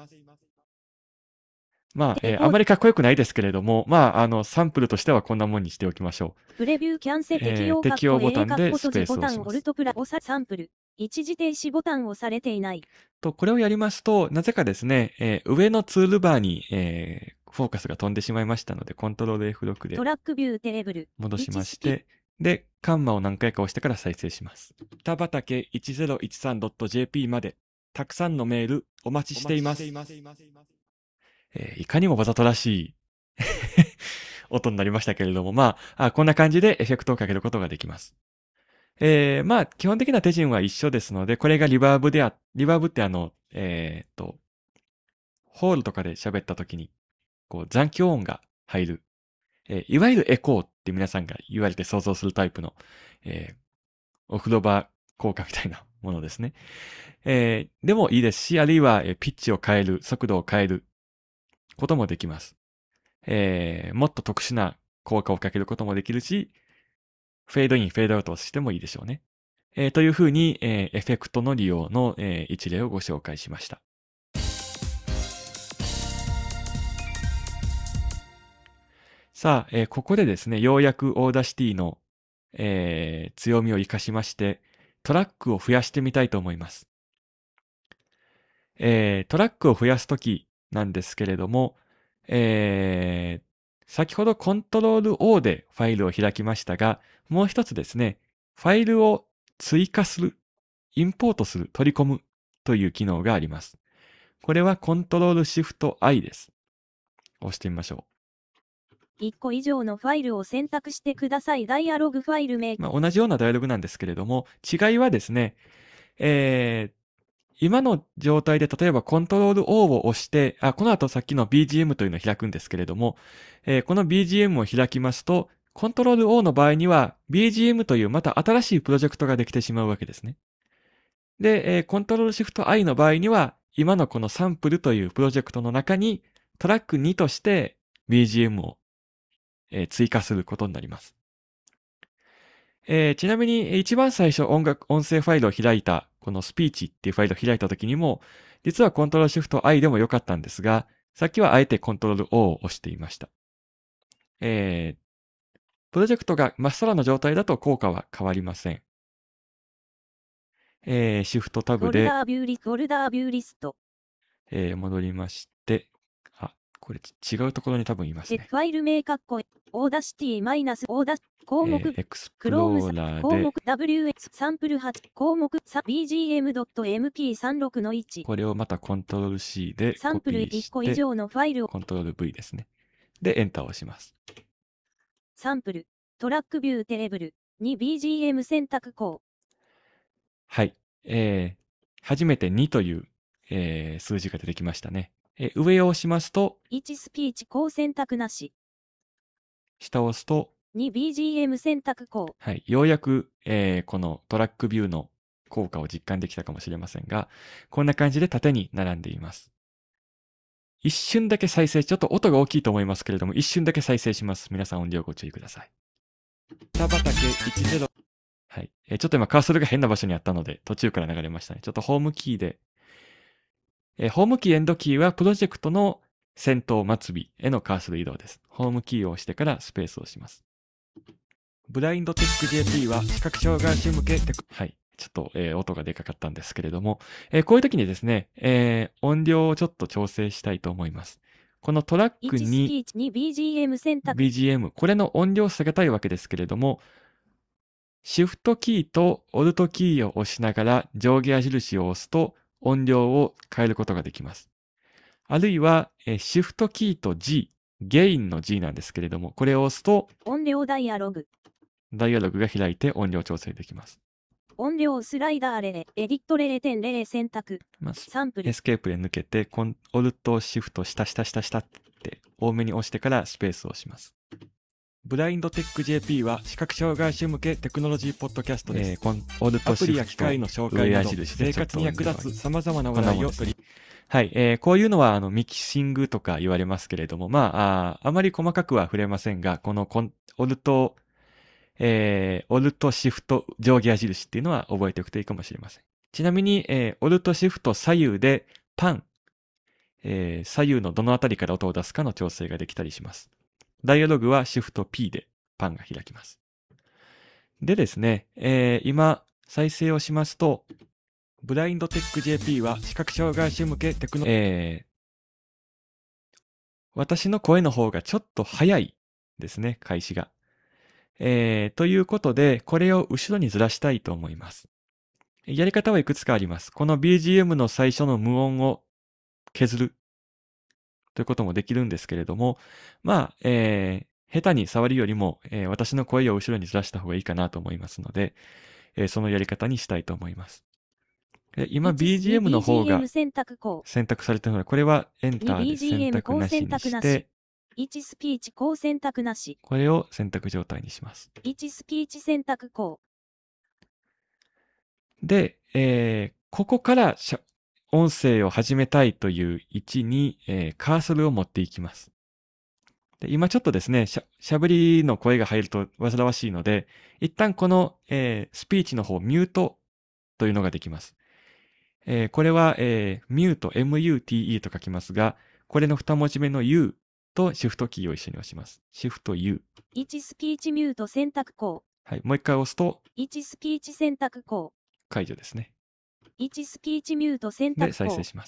まあ、えー、あまりかっこよくないですけれども、まあ、あの、サンプルとしてはこんなもんにしておきましょう。 プレビューキャンセル適用、 えー、適用ボタンでスペースを押します。 サンプル。一時停止ボタンを押されていない。 と、これをやりますと、なぜかですね、えー、上のツールバーに、えー、 フォーカスが飛んでしまいましたので、コントロール エフろく でトラックビューテーブル。 戻しまして、で、カンマを何回か押してから再生します。北畑 いちゼロいちさんドットジェーピー まで、たくさんのメールお待ちしています。えー、いかにもわざとらしい音になりましたけれども、まあ、あこんな感じでエフェクトをかけることができます。えー、まあ、基本的な手順は一緒ですので、これがリバーブであ、リバーブってあの、えー、っと、ホールとかで喋った時に、こう残響音が入る。えー、いわゆるエコーって皆さんが言われて想像するタイプの、えー、お風呂場効果みたいなものですね。えー、でもいいですし、あるいは、えー、ピッチを変える、速度を変えることもできます。えー、もっと特殊な効果をかけることもできるし、フェードイン、フェードアウトをしてもいいでしょうね。えー、というふうに、えー、エフェクトの利用の、えー、一例をご紹介しました。さあ、えー、ここでですね、ようやくオーダーシティの、えー、強みを活かしまして、トラックを増やしてみたいと思います。えー、トラックを増やすときなんですけれども、えー、先ほどコントロール オー でファイルを開きましたが、もう一つですね、ファイルを追加する、インポートする、取り込むという機能があります。これはコントロールシフト アイ です。押してみましょう。 いっこ以上のファイルを選択してください。ダイアログファイル名。 まあ、同じようなダイアログなんですけれども、違いはですね、えー、今の状態で例えばコントロール オー を押して、あ、この後さっきの ビージーエム というのを開くんですけれども、えー、この ビージーエム を開きますと、コントロール オー の場合には ビージーエム というまた新しいプロジェクトができてしまうわけですね。で、えー、コントロールシフト アイ の場合には、今のこのサンプルというプロジェクトの中にトラックにとして ビージーエム を、えー、追加することになります。えー、ちなみに一番最初音楽、音声ファイルを開いた、このスピーチっていうファイルを開いた時にも、実はコントロールシフト アイ でもよかったんですが、さっきはあえてコントロール オー を押していました。えー、プロジェクトが真っさらの状態だと効果は変わりません。えー、シフトタブで、 フォルダービューリスト、フォルダービューリスト。 えー、戻りまして、あ、これ違うところに多分いますね。 ファイル名括弧、オーダーシティマイナスオーダー、項目、 えー、エクスプクロームローラ項目ーで、 ダブリューエックス サンプルはち、項目 ビージーエムドットエムピーさんじゅうろくのいち。 これをまたコントロール シー でサンプルコピーいっこ以して、 上のファイルを、 コントロール ブイ ですね。で、エンターを押します。 サンプル、トラックビューテーブル、に ビージーエム 選択項。 はい。えー、初めてにという、えー、数字が出てきましたね。えー、上を押しますと、 いちスピーチ項選択なし。 下を押すと、 に ビージーエム 選択項。 はい。ようやく、えー、このトラックビューの効果を実感できたかもしれませんが、こんな感じで縦に並んでいます。一瞬だけ再生、ちょっと音が大きいと思いますけれども、一瞬だけ再生します。皆さん音量ご注意ください。北畑いちゼロ。はい。えー、ちょっと今カーソルが変な場所にあったので、途中から流れましたね。ちょっとホームキーで、えー、ホームキー、エンドキーはプロジェクトの先頭末尾へのカーソル移動です。ホームキーを押してからスペースを押します。ブラインドテック ジェーピー は視覚障害者向けテク、はい。ちょっと、えー、音がでかかったんですけれども、えー、こういう時にですね、えー、音量をちょっと調整したいと思います。このトラックにいちスピーチに ビージーエム 選択。 ビージーエム、これの音量を下げたいわけですけれども、シフトキーとオルトキーを押しながら上下矢印を押すと音量を変えることができます。あるいは、えー、シフトキーと G、ゲインの G なんですけれども、これを押すと音量ダイアログ。 ダイアログが開いて音量調整できます。 音量スライダーレレ、エディット れいてんれい 選択。 まあ、 サンプル。 エスケープで抜けて、コンオルトシフト下下下下って多めに押してからスペースを押します。ブラインドテック ジェーピー は視覚障害者向けテクノロジーポッドキャストです。えー、コンオルトシフトアプリや機械の紹介など生活に役立つ様々な話題を取り、はい、えー、こういうのはあのミキシングとか言われますけれども、まあ、あ, あまり細かくは触れませんが、このコンオルト、えー、オルトシフト上下矢印っていうのは覚えておくといいかもしれません。ちなみに、えー、オルトシフト左右でパン、えー、左右のどのあたりから音を出すかの調整ができたりします。ダイアログはシフト P でパンが開きます。でですね、えー、今再生をしますと、ブラインドテック ジェーピー は視覚障害者向けテクノ、えー、 私の声の方がちょっと早いですね、開始が。えー、ということで、これを後ろにずらしたいと思います。やり方はいくつかあります。この ビージーエム の最初の無音を削るということもできるんですけれども、まあ、えー、下手に触るよりも、えー、私の声を後ろにずらした方がいいかなと思いますので、えー、そのやり方にしたいと思います。え今 ビージーエム の方が選択されているので、これはエンターで選択なしにして、 いちスピーチ項選択なし。 これを選択状態にします。 いちスピーチ選択項。 で、えー、ここから音声を始めたいという位置に、えー、カーソルを持っていきます。で今ちょっとですね、しゃ、しゃべりの声が入ると煩わしいので、一旦この、えー、スピーチの方、ミュートというのができます。えー、これは、えー、ミュート、エムユーティーイー と書きますが、これの二文字目の U とシフトキーを一緒に押します。シフト U。 いちスピーチミュート選択項。 はい、もう一回押すと、 いちスピーチ選択項。 解除ですね。 いちスピーチミュート選択項。 で、再生します。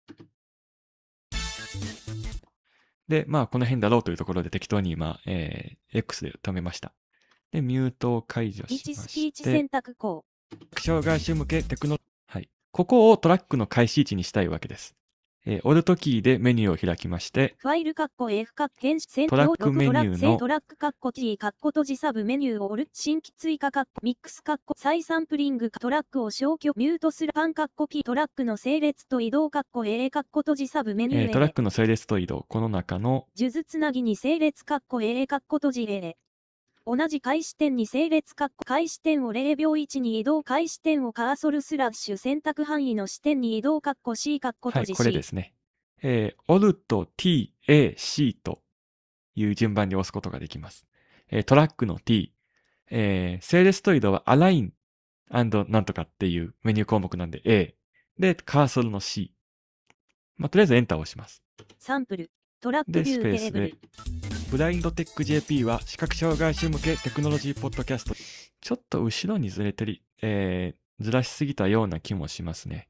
で、まあ、この辺だろうというところで適当に今、えー、X で止めました。で、ミュートを解除しまして。いちスピーチ選択項。 障害者向けテクノ、はい。ここをトラックの開始位置にしたいわけです。えー、オルトキーでメニューを開きまして、 ファイルカッコ F カッコトラックメニューのトラックカッコ T カッコ閉じサブメニューをオル新規追加カッコミックスカッコ再サンプリングトラックを消去ミュートするパンカッコ P トラックの整列と移動カッコ A カッコ閉じサブメニュー、 えー、トラックの整列と移動、この中の数珠つなぎに整列カッコ A カッコ閉じ A。同じ開始点に整列カッコ開始点をれいびょう位置に移動開始点をカーソルスラッシュ選択範囲の視点に移動カッコ C カッコ閉じ C。 はい、これですね。えー、オルト T、A、C という順番で押すことができます。えー、トラックの T、えー、整列と移動は Align& なんとかっていうメニュー項目なんで A。で、カーソルの C。まあ、とりあえずエンターを押します。 サンプル、トラックビューテレブル。 ブラインドテック ジェーピー は視覚障害者向けテクノロジーポッドキャスト。ちょっと後ろにずれてり、えー、ずらしすぎたような気もしますね。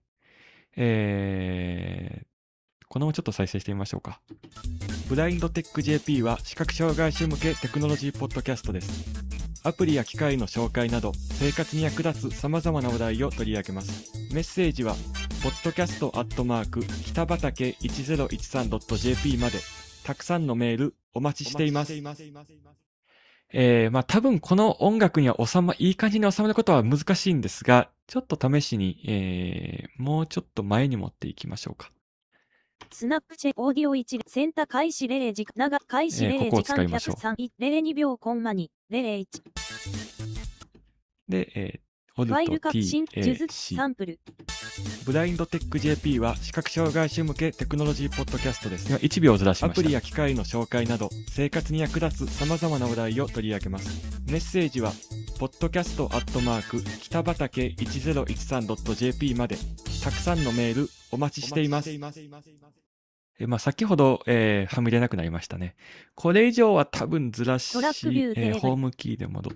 えー、このままちょっと再生してみましょうか。ブラインドテック ジェーピー は視覚障害者向けテクノロジーポッドキャストです。アプリや機械の紹介など生活に役立つ様々な話題を取り上げます。メッセージは ポッドキャスト アットマーク 北畠 いちゼロいちさん ドット ジェーピー までたくさんのメールお待ちしています。えー、まあ多分この音楽には収ま、いい感じに収まることは難しいんですが、ちょっと試しに、えー、もうちょっと前に持っていきましょうか。 スナップチェオーディオいち、センター開始れい時間、長開始れい時間ひゃくさん、れいにびょうコンマに、れいいち。 で、えー、オルトファイル革新、 T、 数珠、 A、C。 サンプル。 ブラインドテック ジェーピー は視覚障害者向けテクノロジーポッドキャストです。今いちびょうずらしました。アプリや機械の紹介など生活に役立つ様々な話題を取り上げます。メッセージは ポッドキャスト アットマーク 北畠 いちゼロいちさん ドット ジェーピー までたくさんのメールお待ちしています。えまあ、先ほど、えー、はみ出なくなりましたね。これ以上は多分ずらし、 トラックビューえーホームキーで戻って、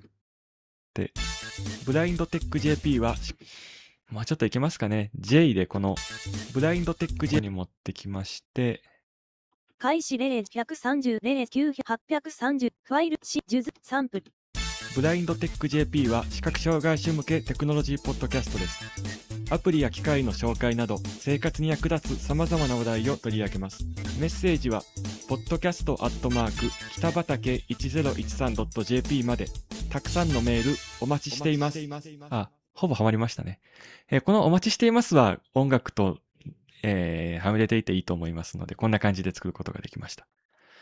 ブラインドテック ジェーピー は、もうちょっといけますかね。J でこのブラインドテック J に持ってきまして、 開始れいひゃくさんじゅう、れいきゅうはっぴゃくさんじゅう、ファイル、し、数珠、サンプル。 ブラインドテック ジェーピー は視覚障害者向けテクノロジーポッドキャストです。アプリや機械の紹介など生活に役立つ様々な話題を取り上げます。メッセージは ポッドキャスト アットマーク 北畠 いちゼロいちさん ドット ジェーピー までたくさんのメールお待ちしています。あ、ほぼハマりましたね。えーこのお待ちしていますは音楽と、えーはみ出ていていいと思いますので、こんな感じで作ることができました。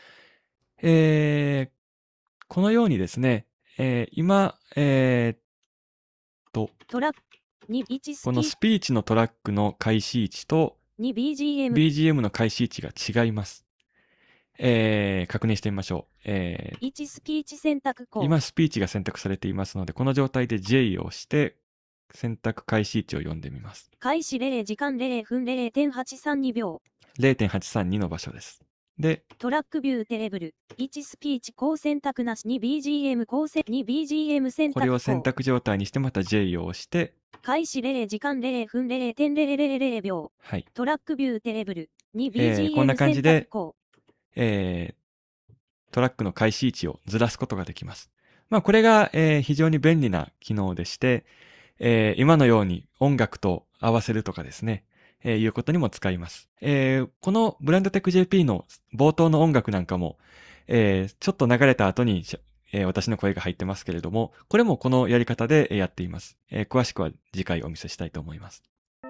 えー、このようにですね、えー今、えーっと、 トラック、に、いちスこのスピーチのトラックの開始位置とに ビージーエム。 ビージーエム の開始位置が違います。えー、確認してみましょう。えー、 いちスピーチ選択項。 今スピーチが選択されていますので、この状態で J を押して選択開始位置を読んでみます。 開始れい時間れいふん れいてんはちさんにびょう。 れいてんはちさんに の場所です。で、 トラックビューテレブル。いちスピーチ項選択なし。に ビージーエム 項選、に ビージーエム 選択項。 これを選択状態にしてまた J を押して、 開始れい時間れいふん れいてんれいれいれいびょう。 はい。 トラックビューテレブル。に ビージーエムえーこんな感じで選択項。 えー、トラックの開始位置をずらすことができます。まあ、これが、えー、非常に便利な機能でして、えー、今のように音楽と合わせるとかですね、えー、いうことにも使います。えー、このブランドテック ジェーピー の冒頭の音楽なんかも、えー、ちょっと流れた後に、えー、私の声が入ってますけれども、これもこのやり方でやっています。えー、詳しくは次回お見せしたいと思います。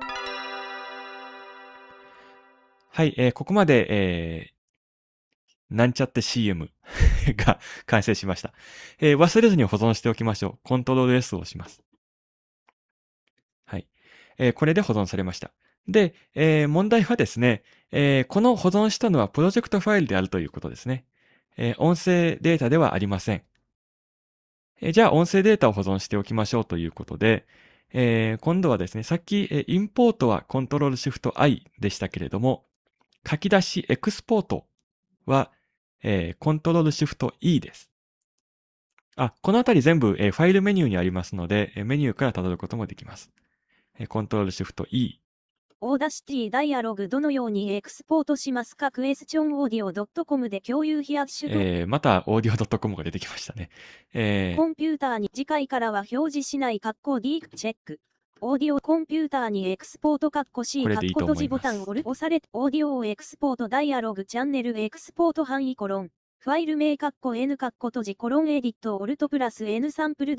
はい、えー、ここまで、えー、なんちゃって シーエム が完成しました、えー。忘れずに保存しておきましょう。コントロール エス を押します。はい。えー、これで保存されました。で、えー、問題はですね、えー、この保存したのはプロジェクトファイルであるということですね。えー、音声データではありません。えー、じゃあ音声データを保存しておきましょうということで、えー、今度はですね、さっき、えー、インポートはコントロールシフト I でしたけれども、書き出しエクスポートは、えー、コントロールシフト E です。あ、このあたり全部、えー、ファイルメニューにありますので、えー、メニューから辿ることもできます。えー、コントロールシフト E。 オーダーシティダイアログどのようにエクスポートしますか？クエスチョンオーディオ ドットコム で共有ヒアッシュド。 えー、また、オーディオ ドットコム が出てきましたね。えー、 コンピューターに次回からは表示しないカッコ D チェック。オーディオコンピューターにエクスポートカッコ C これカッコでいいと思います。 閉じボタンを押され、オーディオをエクスポートダイアログチャンネルエクスポート範囲コロン。ファイル名カッコ N カッコ閉じコロンエディットオルトプラス N サンプル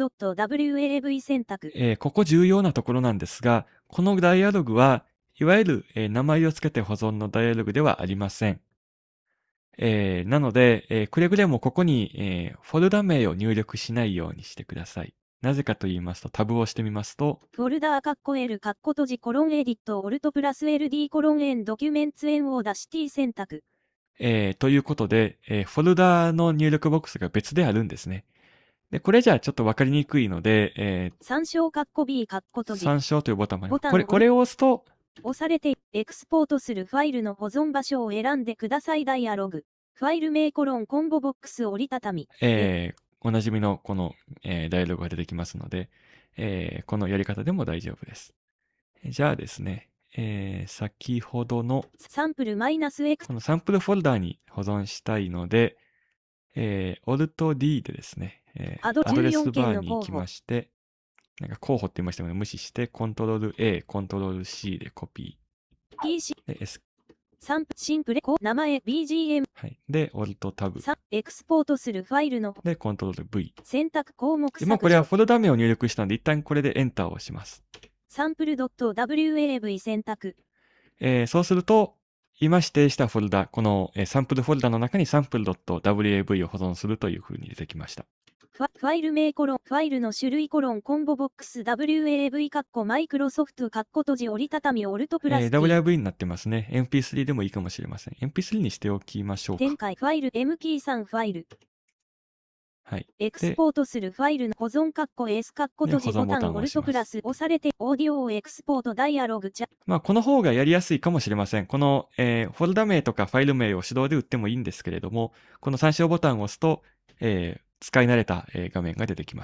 .wav 選択。 えー、ここ重要なところなんですが、このダイアログは、いわゆる、えー、名前を付けて保存のダイアログではありません。えー、なので、えー、くれぐれもここに、えー、フォルダ名を入力しないようにしてください。なぜかと言いますと、タブを押してみますと、 フォルダーカッコ L カッコ閉じコロンエディットオルトプラス エルディー コロン N ドキュメンツ N オーダーシティ選択。 えー、ということで、えー、フォルダの入力ボックスが別であるんですね。で、これじゃあちょっとわかりにくいので、えー、参照カッコ B カッコ閉じ。 参照というボタンもあります。 ボタンこれ、これを押すと、 押されて、エクスポートするファイルの保存場所を選んでください。ダイアログ。ファイル名コロンコンボボックス折りたたみ。 えー、おなじみのこの、えー、ダイアログが出てきますので、えー、このやり方でも大丈夫です。じゃあですね、えー、先ほどのサンプルマイナス X このサンプルフォルダーに保存したいので、えー、オルト D でですね、えー、アドレスバーに行きまして、なんか候補って言いましたので無視して、コントロール A、コントロール C でコピー。 ピーシーで、S。 サンプシンプレコ名前 ビージーエム。 はい。で、オルトタブ。 エクスポートするファイルので、コントロール V。 選択項目で、もうこれはフォルダ名を入力したので、一旦これでエンターを押します。 サンプル .wav 選択。 えー、そうすると、今指定したフォルダ、この、えー、サンプルフォルダの中にサンプル .wav を保存するという風に出てきました。 ファ, ファイル名コロン、ファイルの種類コロン、コンボボックス wav カッコマイクロソフトカッコ閉じ折りたたみオルトプラス、 えー、ダブリューアイブイ になってますね。エムピースリー でもいいかもしれません。エムピースリー にしておきましょうか。 展開ファイル エムキーさん ファイル。 はい。 エクスポートするファイルの保存カッコ S カッコ閉じボタンオルトプラス押されてオーディオをエクスポートダイアログチャ。 まあこの方がやりやすいかもしれません。この、えー、フォルダ名とかファイル名を手動で打ってもいいんですけれども、この参照ボタンを押すと、えー、使い慣れた、えー、画面が出てきます。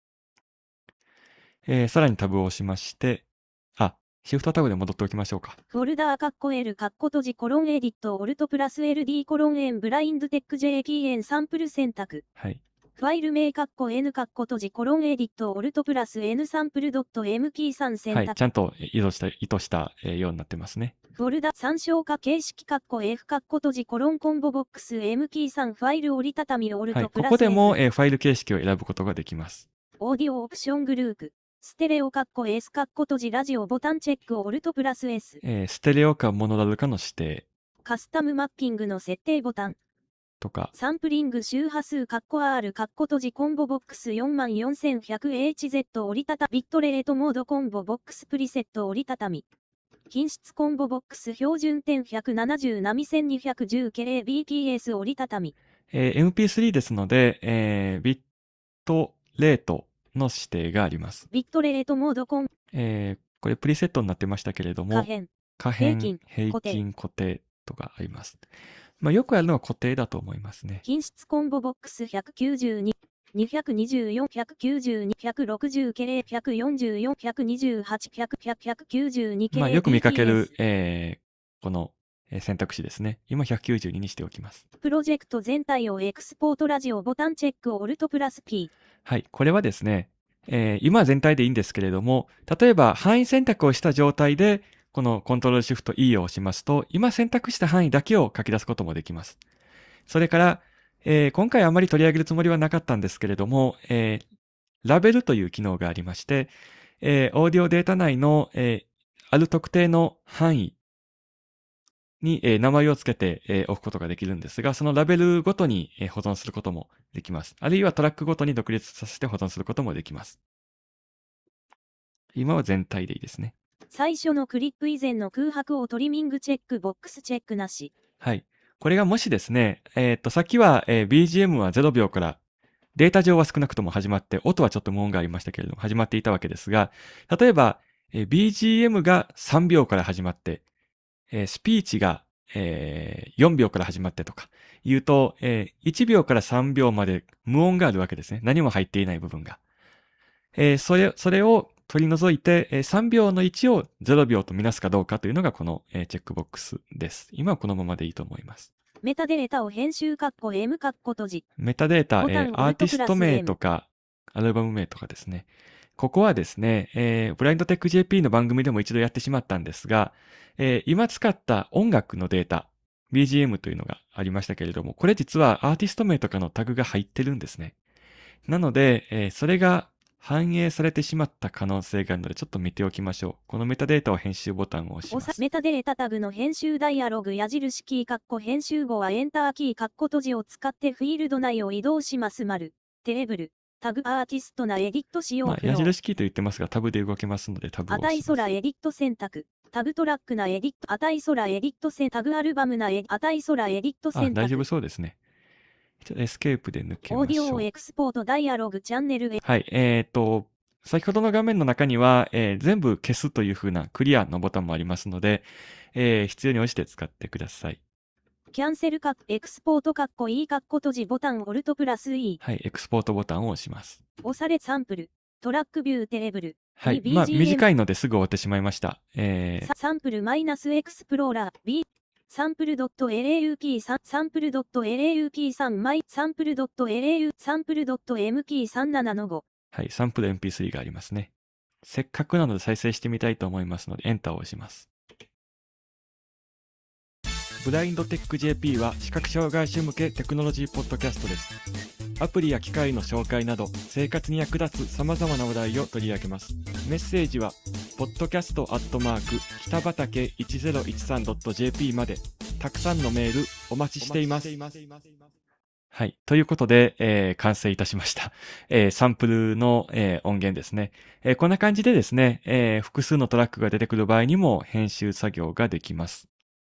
えー、さらにタブを押しまして、あ、シフトタブで戻っておきましょうか。 フォルダーカッコ L カッコ閉じコロンエディットオルトプラス エルディー コロン N ブラインドテック ジェーキーエヌ サンプル選択。 はい。 ファイル名カッコ N カッコ閉じコロンエディットオルトプラス N サンプル .m キーさん選択。 はい、ちゃんと移動した、意図した、えー、ようになってますね。 フォルダ参照化形式カッコ F カッコ閉じコロンコンボボックス M キーさんファイル折りたたみオルトプラス、 はい、ここでも、えー、ファイル形式を選ぶことができます。 オーディオオプショングループ。ステレオカッコ S カッコ閉じラジオボタンチェックオルトプラス S。 えー、ステレオかモノラルかの指定。 カスタムマッピングの設定ボタン。 とか。 サンプリング周波数カッコ R カッコ閉じコンボボックス よんまんよんせんひゃくエイチゼット 折りたたビットレートモードコンボボックスプリセット折りたたみ。品質コンボボックス標準点ひゃくななじゅう並せんにひゃくじゅうケレービーピーエス 折りたたみ。 えー、エムピースリー ですので、えー、ビットレートの指定があります。 ビットレートモードコン。 えー、これプリセットになってましたけれども、 可変、 可変、 平均、 平均固定とかあります。まあ、よくあるのは固定だと思いますね。 品質コンボボックスひゃくきゅうじゅうに、にひゃくにじゅうよん、ひゃくきゅうじゅうに、ひゃくろくじゅうケレー、ひゃくよんじゅうよん、ひゃくにじゅうはち、ひゃく、ひゃくきゅうじゅうにケレー。 まあ、よく見かける、えー、このえー選択肢ですね。今ひゃくきゅうじゅうににしておきます。 プロジェクト全体をエクスポートラジオボタンチェックオルトプラス P。 はい。これはですね、えー今は全体でいいんですけれども、例えば範囲選択をした状態で、このコントロールシフト E を押しますと、今選択した範囲だけを書き出すこともできます。それから、えー今回あまり取り上げるつもりはなかったんですけれども、えーラベルという機能がありまして、えーオーディオデータ内の、えーある特定の範囲に、えー名前をつけて、えー置くことができるんですが、そのラベルごとに、えー保存することもできます。あるいはトラックごとに独立させて保存することもできます。今は全体でいいですね。 最初のクリップ以前の空白をトリミングチェックボックスチェックなし。 はい。これがもしですね、えーっと、さっきは、えー ビージーエム はゼロびょうから、データ上は少なくとも始まって、音はちょっと無音がありましたけれども、始まっていたわけですが、例えば、えー ビージーエム がさんびょうから始まって、えースピーチが、えーよんびょうから始まってとか言うと、えーいちびょうからさんびょうまで無音があるわけですね。何も入っていない部分が。えーそれ、それを取り除いて、えーさんびょうのいちをゼロびょうとみなすかどうかというのがこの、えーチェックボックスです。今はこのままでいいと思います。 メタデータを編集括弧 M 括弧閉じ。 メタデータ、 ボタンえーアーティスト名とか、アルバム名とかですね。ここはですね、えーブラインドテック ジェーピー の番組でも一度やってしまったんですが、えー今使った音楽のデータ、ビージーエム というのがありましたけれども、これ実はアーティスト名とかのタグが入ってるんですね。なので、えーそれが反映されてしまった可能性があるので、ちょっと見ておきましょう。このメタデータを編集ボタンを押しおさます。 メタデータタグの編集ダイアログ矢印キー括弧編集後はエンターキー括弧閉じを使ってフィールド内を移動します丸。テーブル。タグアーティストなエディットしようまあ、 フロー。 矢印キーと言ってますが、タブで動けますので、タブを押します。 値空エディット選択。タブトラックなエディット。値空エディット選タグアルバムなエ値空エディットあ、 選択。 大丈夫そうですね。ちょっとエスケープで抜けオーディましょう。 オをエクスポートダイアログチャンネルへ。 はい。えっと、先ほどの画面の中には、えー全部消すという風なクリアのボタンもありますので、えー必要に応じて使ってください。 キャンセルカッエクスポートカッコ E カッコ閉じボタンオルトプラス E。 はい。エクスポートボタンを押します。 押されサンプル。トラックビューテーブル。 はい。 にまあ、 ビージーエム短いのですぐ終わってしまいました。えーササンプルマイナスエクスプローラー B サンプル .lau キーさんサンプル .lau キーさんマイサンプル .lau サンプル .m キーさんななのご。 はい。サンプル エムピースリー がありますね。せっかくなので再生してみたいと思いますので、エンターを押します。ブラインドテック ジェーピー は視覚障害者向けテクノロジーポッドキャストです。アプリや機械の紹介など生活に役立つ様々な話題を取り上げます。メッセージは ポッドキャストアットマーク北畠いちゼロいちさんドットジェーピー までたくさんのメールお待ちしています。はい。ということで、えー完成いたしました。えーサンプルの、えー音源ですね、えーこんな感じでですね、えー複数のトラックが出てくる場合にも編集作業ができます。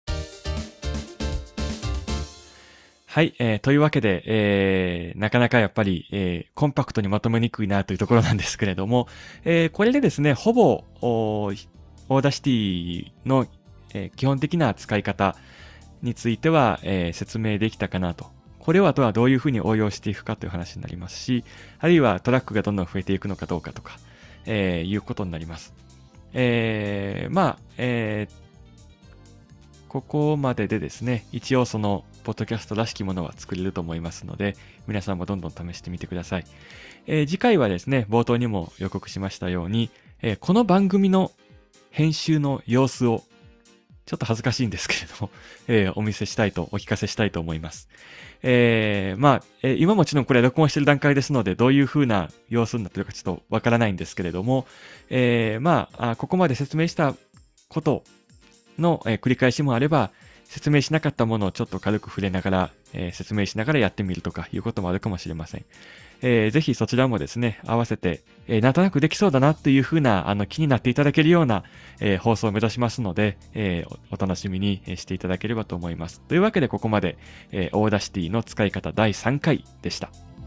はい、えーというわけで、えーなかなかやっぱり、えーコンパクトにまとめにくいなというところなんですけれども、えーこれでですね、ほぼ、おーオーダーシティの、えー基本的な使い方については、えー説明できたかなと。これをあとはどういうふうに応用していくかという話になりますし、あるいはトラックがどんどん増えていくのかどうかとか、えーいうことになります。えーまあ、えーここまででですね、一応その、ポッドキャストらしきものは作れると思いますので、皆さんもどんどん試してみてください。えー次回はですね、冒頭にも予告しましたように、えーこの番組の編集の様子を、ちょっと恥ずかしいんですけれども、えーお見せしたいと、お聞かせしたいと思います。えーまあ、えー今もちろんこれ録音している段階ですので、どういう風な様子になっているかちょっとわからないんですけれども、えーまああ、ここまで説明したことの、えー繰り返しもあれば、説明しなかったものをちょっと軽く触れながら、えー説明しながらやってみるとかいうこともあるかもしれません。えーぜひそちらもですね、合わせて、えーなんとなくできそうだなっていう風なあの気になっていただけるような、えー放送を目指しますので、えーおお楽しみにえーしていただければと思います。というわけでここまで、えーオーダーシティの使い方だいさんかいでした。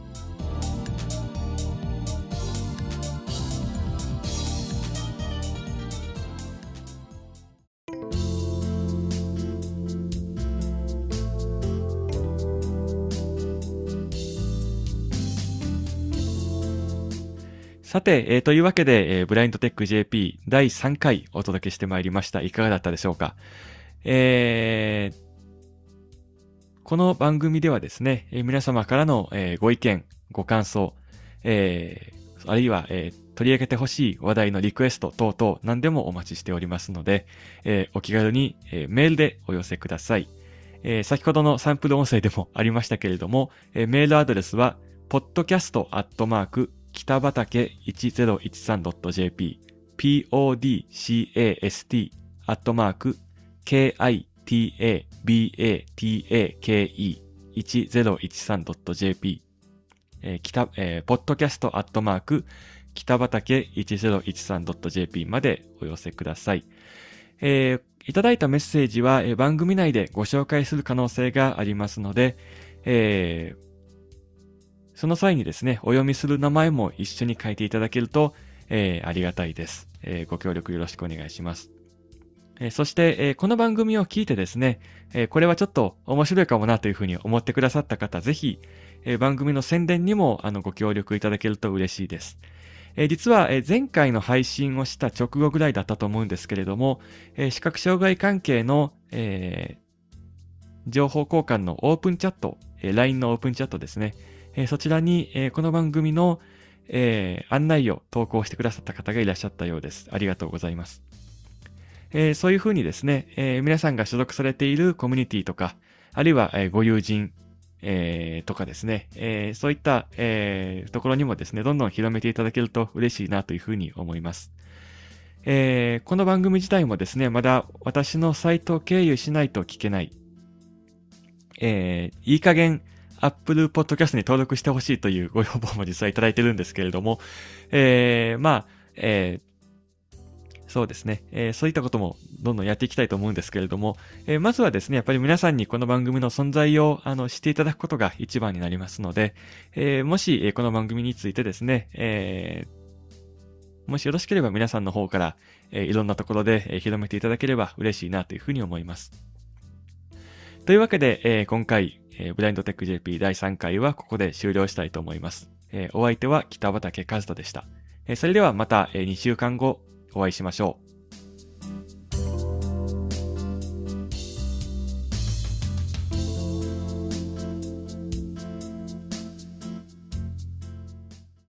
さて、えーというわけで、えーブラインドテック ジェーピー だいさんかいお届けしてまいりました。いかがだったでしょうか。 えーこの番組ではですね、えー皆様からの、えーご意見、ご感想、えーあるいは、えー取り上げてほしい話題のリクエスト等々何でもお待ちしておりますので、えーお気軽に、えーメールでお寄せください。えー先ほどのサンプル音声でもありましたけれども、えーメールアドレスは ポッドキャスト アットマーク 北畠 いちゼロいちさん ドット ジェーピー podcast アットマーク kita batake いちゼロいちさん ドット ジェーピー えー、北、えー、podcast アットマーク北畠 いちゼロいちさん ドット ジェーピー までお寄せください。えー、いただいたメッセージは、えー、番組内でご紹介する可能性がありますので、えー、その際にですね、お読みする名前も一緒に書いていただけると、えー、ありがたいです。えー、ご協力よろしくお願いします。えーそして、えーこの番組を聞いてですね、えーこれはちょっと面白いかもなというふうに思ってくださった方、ぜひ、えー番組の宣伝にもあのご協力いただけると嬉しいです。えー実は、えー前回の配信をした直後ぐらいだったと思うんですけれども、えー視覚障害関係の、えー情報交換のオープンチャット、えー ライン のオープンチャットですね、えーそちらに、えーこの番組の、えー案内を投稿してくださった方がいらっしゃったようです。ありがとうございます。えーそういうふうにですね、えー皆さんが所属されているコミュニティとか、あるいは、えーご友人、えーとかですね、えーそういった、えーところにもですね、どんどん広めていただけると嬉しいなというふうに思います。えーこの番組自体もですね、まだ私のサイトを経由しないと聞けない、えーいい加減 Apple Podcast に登録してほしいというご要望も実はいただいてるんですけれども、えーまあ、えーそうですね、えーそういったこともどんどんやっていきたいと思うんですけれども、えーまずはですね、やっぱり皆さんにこの番組の存在をあの知っていただくことが一番になりますので、えーもし、えーこの番組についてですね、えーもしよろしければ皆さんの方から、えーいろんなところで、えー広めていただければ嬉しいなというふうに思います。というわけで、えー今回、えーブラインドテック ジェーピー だいさんかいはここで終了したいと思います。えーお相手は北畠和人でした。えーそれではまた、えーにしゅうかんごお会いしましょう。